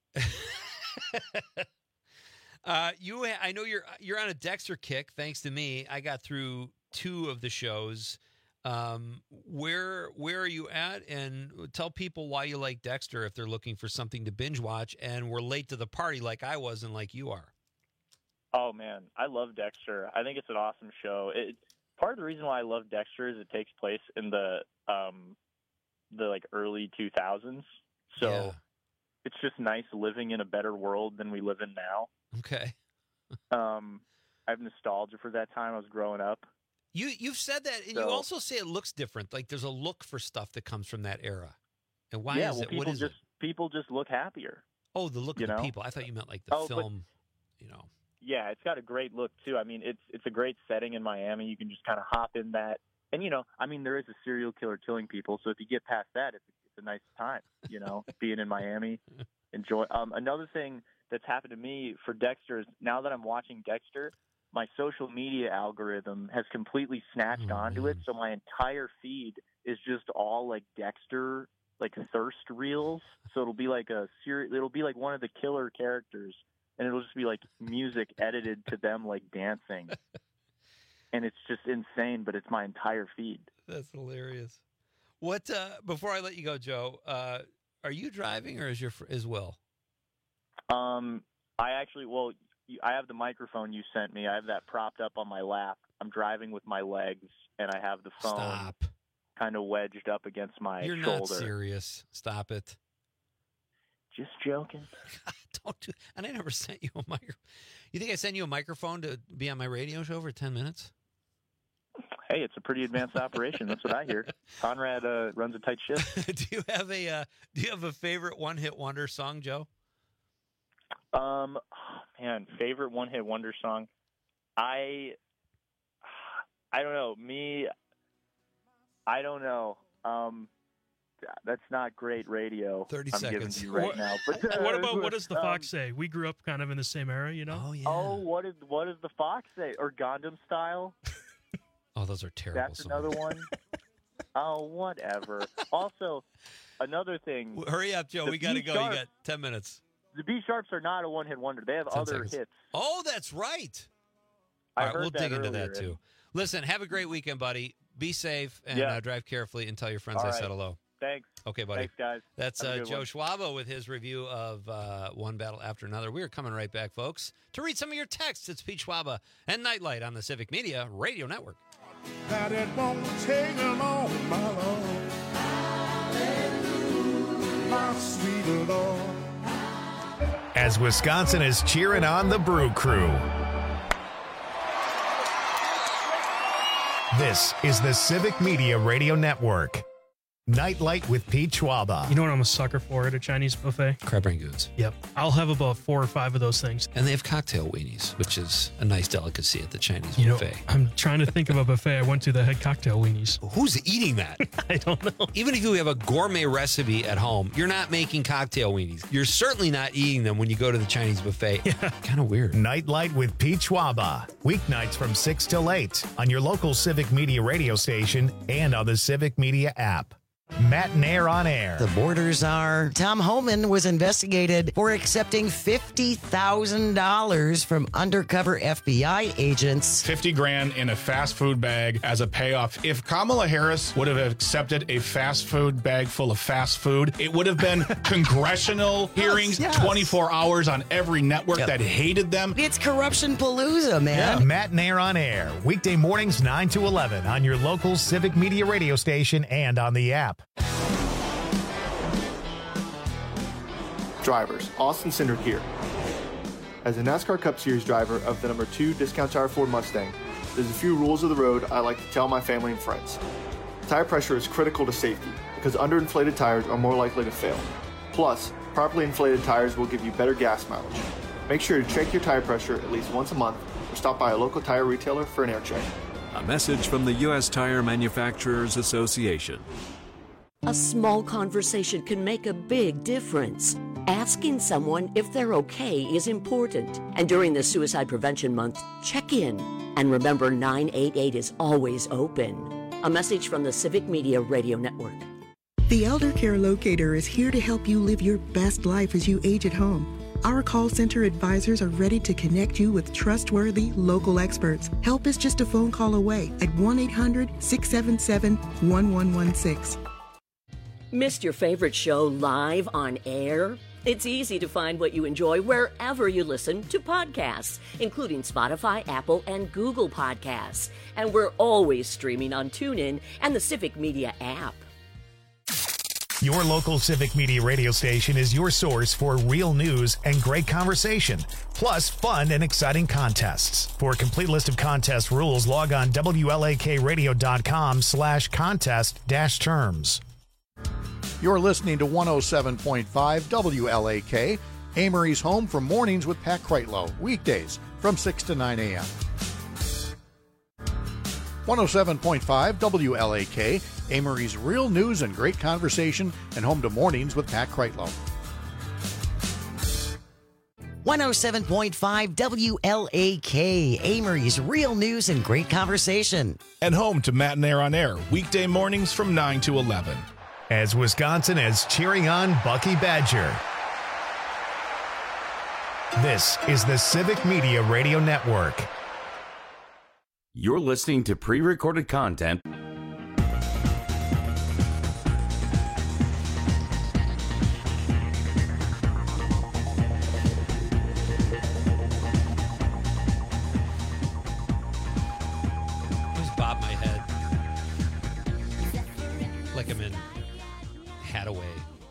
S20: I know you're on a Dexter kick. Thanks to me, I got through 2 of the shows. Where are you at? And tell people why you like Dexter if they're looking for something to binge watch and we're late to the party like I was and like you are.
S15: Oh man, I love Dexter. I think it's an awesome show. Part of the reason why I love Dexter is it takes place in the like early 2000s. So it's just nice living in a better world than we live in now.
S20: Okay.
S15: I have nostalgia for that time I was growing up.
S20: You've said that, and you also say it looks different. Like there's a look for stuff that comes from that era. And why is it? What is it?
S15: People just look happier.
S20: Oh, the look of the people. I thought you meant like the film.
S15: Yeah, it's got a great look too. I mean, it's a great setting in Miami. You can just kind of hop in that, and there is a serial killer killing people. So if you get past that, it's a nice time. Being in Miami, enjoy. Another thing that's happened to me for Dexter is now that I'm watching Dexter, my social media algorithm has completely snatched onto it. So my entire feed is just all like Dexter, like thirst reels. So it'll be like it'll be like one of the killer characters, and it'll just be like music edited to them like dancing. And it's just insane, but it's my entire feed.
S20: That's hilarious. What before I let you go, Joe, are you driving or is Will?
S15: I have the microphone you sent me. I have that propped up on my lap. I'm driving with my legs, and I have the phone kind of wedged up against my shoulder.
S20: You're not serious. Stop it.
S15: Just joking.
S20: Don't do. And I never sent you a microphone. You think I sent you a microphone to be on my radio show for 10 minutes?
S15: Hey, it's a pretty advanced operation. That's what I hear. Conrad runs a tight ship.
S20: Do you have a favorite one-hit wonder song, Joe?
S15: Favorite one-hit wonder song. I don't know. I don't know. That's not great radio.
S20: 30
S15: I'm
S20: seconds.
S15: giving you right now. But,
S19: what does the Fox say? We grew up kind of in the same era,
S20: Oh yeah.
S15: Oh, what does the Fox say? Or Gundam Style?
S20: Oh, those are terrible.
S15: That's another one. Oh, whatever. Also, another thing.
S20: Hurry up, Joe. We got to go. You got 10 minutes.
S15: The B-Sharps are not a one-hit wonder. They have other hits.
S20: Oh, that's right.
S15: I
S20: All right,
S15: heard
S20: we'll
S15: that
S20: dig into
S15: earlier.
S20: that too. Listen, have a great weekend, buddy. Be safe and drive carefully and tell your friends I said hello.
S15: Thanks.
S20: Okay, buddy.
S15: Thanks, guys.
S20: That's
S15: Have a good
S20: Joe
S15: one.
S20: Schwabo with his review of One Battle After Another. We are coming right back, folks. To read some of your texts, it's Pete Schwaba and Nightlight on the Civic Media Radio Network.
S2: That it won't take long, my Lord. My sweet Lord.
S1: As Wisconsin is cheering on the Brew Crew. This is the Civic Media Radio Network. Nightlight with Pete Schwaba.
S19: You know what I'm a sucker for at a Chinese buffet?
S20: Crab rangoons.
S19: Yep. I'll have about 4 or 5 of those things.
S20: And they have cocktail weenies, which is a nice delicacy at the Chinese
S19: You know,
S20: buffet.
S19: I'm trying to think of a buffet I went to that had cocktail weenies.
S20: Who's eating that?
S19: I don't know.
S20: Even if you have a gourmet recipe at home, you're not making cocktail weenies. You're certainly not eating them when you go to the Chinese buffet. Yeah. Kind of weird.
S1: Nightlight with Pete Schwaba. Weeknights from 6 till 8 on your local Civic Media radio station and on the Civic Media app. Matt Nair on air.
S4: The borders are. Tom Homan was investigated for accepting $50,000 from undercover FBI agents.
S16: $50,000 in a fast food bag as a payoff. If Kamala Harris would have accepted a fast food bag full of fast food, it would have been congressional hearings, 24 hours on every network that hated them.
S4: It's corruption palooza, man.
S1: Yeah. Matt Nair on air. Weekday mornings 9 to 11 on your local Civic Media radio station and on the app.
S17: Drivers, Austin Cindric here. As a NASCAR Cup Series driver of the number 2 Discount Tire Ford Mustang, there's a few rules of the road I like to tell my family and friends. Tire pressure is critical to safety because underinflated tires are more likely to fail. Plus, properly inflated tires will give you better gas mileage. Make sure to check your tire pressure at least once a month or stop by a local tire retailer for an air check.
S18: A message from the U.S. Tire Manufacturers Association.
S8: A small conversation can make a big difference. Asking someone if they're okay is important. And during the Suicide Prevention Month, check in. And remember, 988 is always open. A message from the Civic Media Radio Network.
S22: The Elder Care Locator is here to help you live your best life as you age at home. Our call center advisors are ready to connect you with trustworthy local experts. Help is just a phone call away at 1-800-677-1116.
S8: Missed your favorite show live on air? It's easy to find what you enjoy wherever you listen to podcasts, including Spotify, Apple, and Google Podcasts. And we're always streaming on TuneIn and the Civic Media app.
S1: Your local Civic Media radio station is your source for real news and great conversation, plus fun and exciting contests. For a complete list of contest rules, log on WLAKradio.com/contest-terms.
S9: You're listening to 107.5 WLAK, Amory's home for mornings with Pat Kreitlow, weekdays from 6 to 9 a.m. 107.5 WLAK, Amory's real news and great conversation, and home to mornings with Pat Kreitlow.
S4: 107.5 WLAK, Amory's real news and great conversation.
S16: And home to Matt Nair on air, weekday mornings from 9 to 11.
S1: As Wisconsin is cheering on Bucky Badger. This is the Civic Media Radio Network.
S21: You're listening to pre-recorded content.
S20: Just bob my head like I'm in Hadaway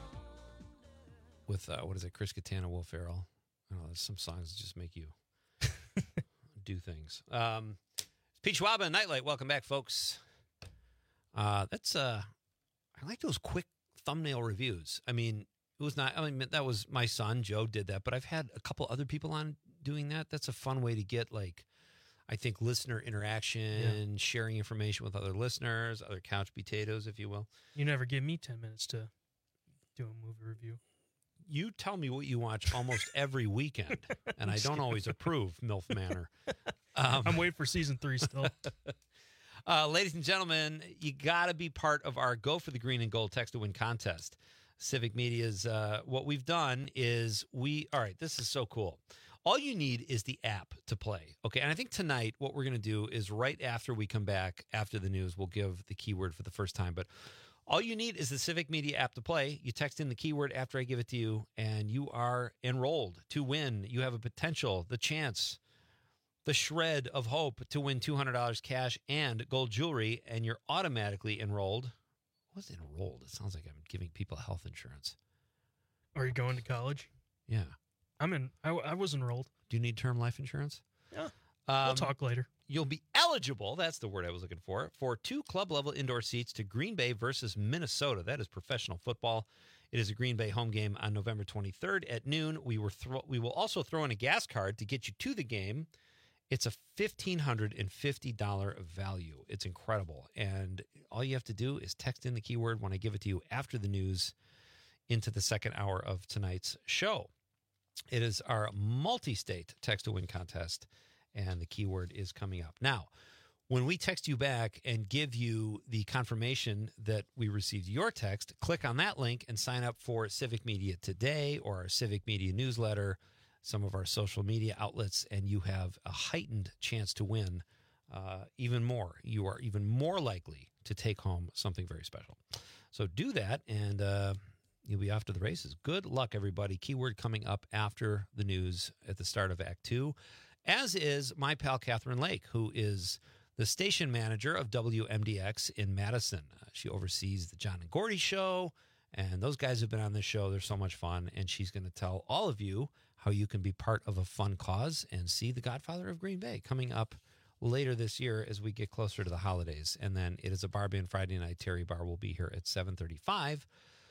S20: with what is it, Chris Kattan, Will Ferrell. I don't know, there's some songs that just make you do things. It's Pete Schwaba and Nightlight. Welcome back, folks. I like those quick thumbnail reviews. I mean, that was my son, Joe, did that, but I've had a couple other people on doing that. That's a fun way to get, like, I think, listener interaction, sharing information with other listeners, other couch potatoes, if you will.
S19: You never give me 10 minutes to do a movie review.
S20: You tell me what you watch almost every weekend, and I don't always approve, MILF Manor.
S19: I'm waiting for season 3 still.
S20: Ladies and gentlemen, you got to be part of our Go for the Green and Gold Text to Win contest. Civic Media's, what we've done is all right, this is so cool. All you need is the app to play. Okay, and I think tonight what we're going to do is right after we come back, after the news, we'll give the keyword for the first time. But all you need is the Civic Media app to play. You text in the keyword after I give it to you, and you are enrolled to win. You have a potential, the chance, the shred of hope to win $200 cash and gold jewelry, and you're automatically enrolled. What's enrolled? It sounds like I'm giving people health insurance.
S19: Are you going to college?
S20: Yeah.
S19: I was enrolled.
S20: Do you need term life insurance?
S19: Yeah. We'll talk later.
S20: you'll be eligible, that's the word I was looking for 2 club-level indoor seats to Green Bay versus Minnesota. That is professional football. It is a Green Bay home game on November 23rd at noon. We will also throw in a gas card to get you to the game. It's a $1,550 value. It's incredible. And all you have to do is text in the keyword when I give it to you after the news into the second hour of tonight's show. It is our multi-state text-to-win contest, and the keyword is coming up. Now, when we text you back and give you the confirmation that we received your text, click on that link and sign up for Civic Media Today or our Civic Media newsletter, some of our social media outlets, and you have a heightened chance to win even more. You are even more likely to take home something very special. So do that, and you'll be off to the races. Good luck, everybody. Keyword coming up after the news at the start of Act 2, as is my pal Catherine Lake, who is the station manager of WMDX in Madison. She oversees the John and Gordy show, and those guys have been on this show. They're so much fun, and she's going to tell all of you how you can be part of a fun cause and see The Godfather of Green Bay coming up later this year as we get closer to the holidays. And then it is a bar band Friday night. Terry Barr will be here at 7:35.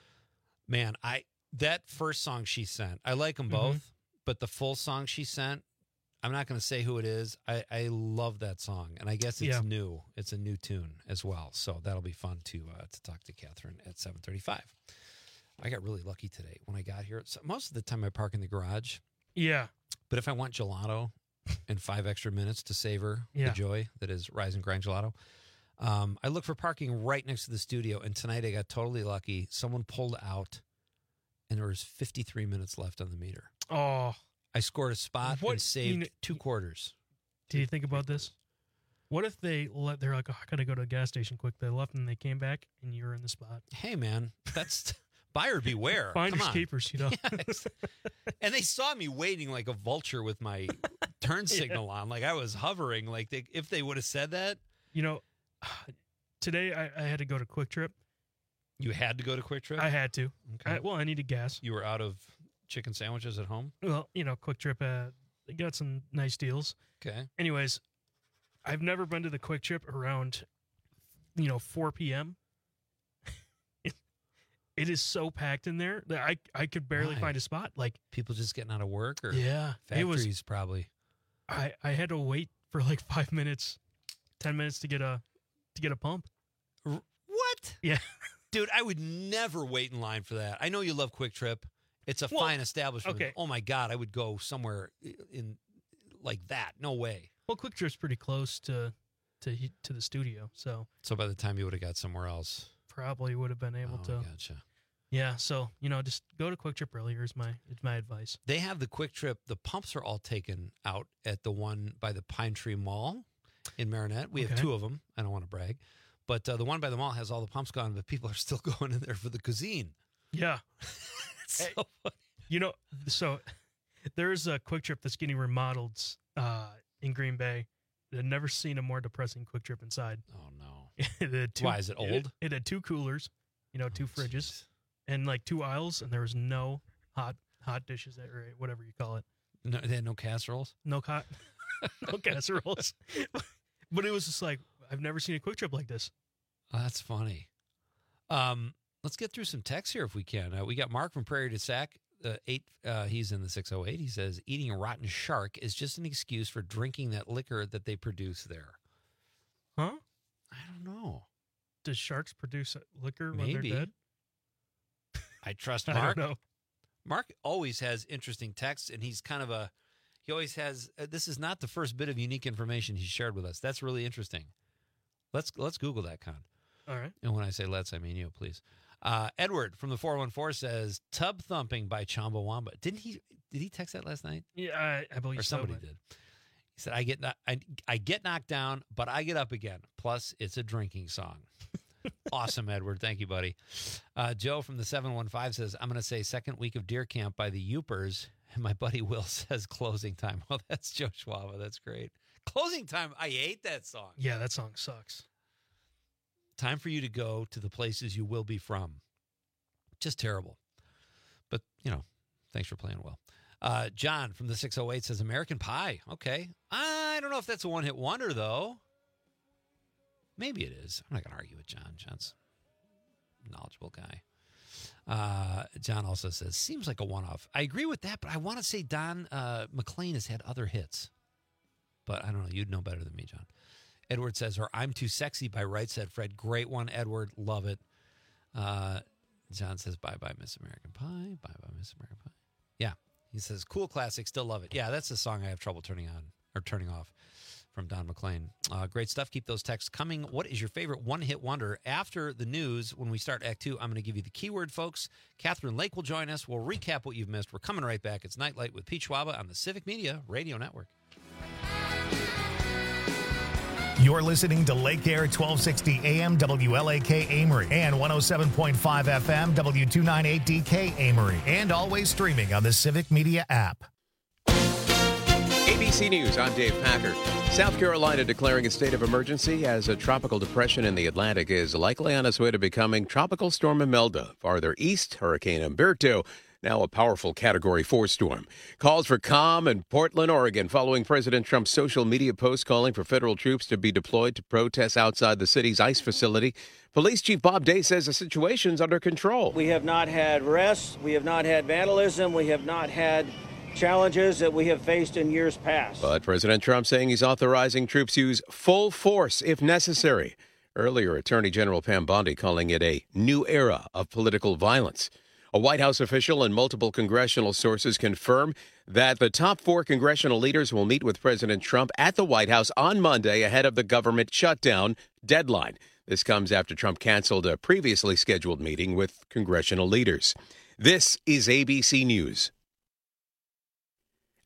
S20: Man, that first song she sent, I like them both, but the full song she sent, I'm not going to say who it is. I love that song, and I guess it's new. It's a new tune as well, so that'll be fun to talk to Catherine at 7:35. I got really lucky today when I got here. So most of the time I park in the garage.
S19: Yeah.
S20: But if I want gelato and 5 extra minutes to savor the joy that is Rise and Grind Gelato, I look for parking right next to the studio, and tonight I got totally lucky. Someone pulled out, and there was 53 minutes left on the meter.
S19: Oh.
S20: I scored a spot and saved 2 quarters.
S19: Did you think about this? What if they're like, oh, I got to go to a gas station quick. They left and they came back, and you were in the spot.
S20: Hey, man, that's buyer beware.
S19: Finders keepers, you know.
S20: Yes. And they saw me waiting like a vulture with my turn signal on, like I was hovering. Like if they would have said that,
S19: you know. Today I had to go to Quick Trip.
S20: You had to go to Quick Trip?
S19: I had to.
S20: Okay.
S19: I needed gas.
S20: You were out of chicken sandwiches at home?
S19: Well, you know, Quick Trip, they got some nice deals.
S20: Okay.
S19: Anyways, I've never been to the Quick Trip around, 4 p.m. It is so packed in there that I could barely find a spot. Like
S20: people just getting out of work or
S19: factories
S20: probably.
S19: I had to wait for like 5 minutes, 10 minutes to get a pump.
S20: What?
S19: Yeah.
S20: Dude, I would never wait in line for that. I know you love Quick Trip. It's a fine establishment.
S19: Okay.
S20: Oh my God, I would go somewhere in like that. No way.
S19: Well, Quick Trip's pretty close to the studio, so
S20: by the time you would have got somewhere else,
S19: probably would have been able to.
S20: Gotcha.
S19: Yeah, so just go to Quick Trip earlier is my advice.
S20: They have the Quick Trip. The pumps are all taken out at the one by the Pine Tree Mall in Marinette. We have 2 of them. I don't want to brag, but the one by the mall has all the pumps gone, but people are still going in there for the cuisine.
S19: Yeah.
S20: So funny.
S19: So there's a Quick Trip that's getting remodeled in Green Bay. I've never seen a more depressing Quick Trip inside.
S20: Oh no!
S19: Why
S20: is it old?
S19: It had 2 coolers, 2 fridges, and like 2 aisles, and there was no hot dishes or whatever you call it.
S20: No, they had no casseroles.
S19: No casseroles. But it was just like I've never seen a Quick Trip like this.
S20: Oh, that's funny. Let's get through some texts here if we can. We got Mark from Prairie du Sac. He's in the 608. He says, eating a rotten shark is just an excuse for drinking that liquor that they produce there.
S19: Huh?
S20: I don't know.
S19: Does sharks produce liquor when they're dead?
S20: I trust Mark.
S19: I don't know.
S20: Mark always has interesting texts, and he's kind of he always has, this is not the first bit of unique information he's shared with us. That's really interesting. Let's Google that, Con.
S19: All right.
S20: And when I say let's, I mean you, please. Edward from the 414 says Tub Thumping by Chumbawamba. Did he text that last night?
S19: Yeah, I believe
S20: or somebody did. He said, I get knocked down, but I get up again. Plus, it's a drinking song. Awesome, Edward. Thank you, buddy. Joe from the 715 says, I'm going to say second week of deer camp by the Yoopers. And my buddy Will says closing time. Well, that's Joe Schwaba. That's great. Closing time. I hate that song.
S19: Yeah, that song sucks.
S20: Time for you to go to the places you will be from. Just terrible. But, thanks for playing well. John from the 608 says American Pie. Okay. I don't know know if that's a one-hit wonder, though. Maybe it is. I'm not going to argue with John. John's a knowledgeable guy. John also says, seems like a one-off. I agree with that, but I want to say Don McLean has had other hits. But I don't know. You'd know better than me, John. Edward says, or I'm Too Sexy by Right Said Fred. Great one, Edward. Love it. John says, bye-bye, Miss American Pie. Bye-bye, Miss American Pie. Yeah. He says, cool classic. Still love it. Yeah, that's the song I have trouble turning on or turning off. From Don McLean. Great stuff. Keep those texts coming. What is your favorite one-hit wonder? After the news, when we start Act 2, I'm going to give you the keyword, folks. Catherine Lake will join us. We'll recap what you've missed. We're coming right back. It's Nightlight with Pete Schwaba on the Civic Media Radio Network.
S1: You're listening to Lake Air 1260 AM WLAK Amory and 107.5 FM W298DK Amory, and always streaming on the Civic Media app.
S6: ABC News, I'm Dave Packer. South Carolina declaring a state of emergency as a tropical depression in the Atlantic is likely on its way to becoming Tropical Storm Imelda. Farther east, Hurricane Humberto, now a powerful Category 4 storm. Calls for calm in Portland, Oregon, following President Trump's social media post calling for federal troops to be deployed to protest outside the city's ICE facility. Police Chief Bob Day says the situation's under control.
S7: We have not had arrests. We have not had vandalism. We have not had challenges that we have faced in years past.
S6: But President Trump saying he's authorizing troops use full force if necessary. Earlier, Attorney General Pam Bondi calling it a new era of political violence. A White House official and multiple congressional sources confirm that the top 4 congressional leaders will meet with President Trump at the White House on Monday ahead of the government shutdown deadline. This comes after Trump canceled a previously scheduled meeting with congressional leaders. This is ABC News.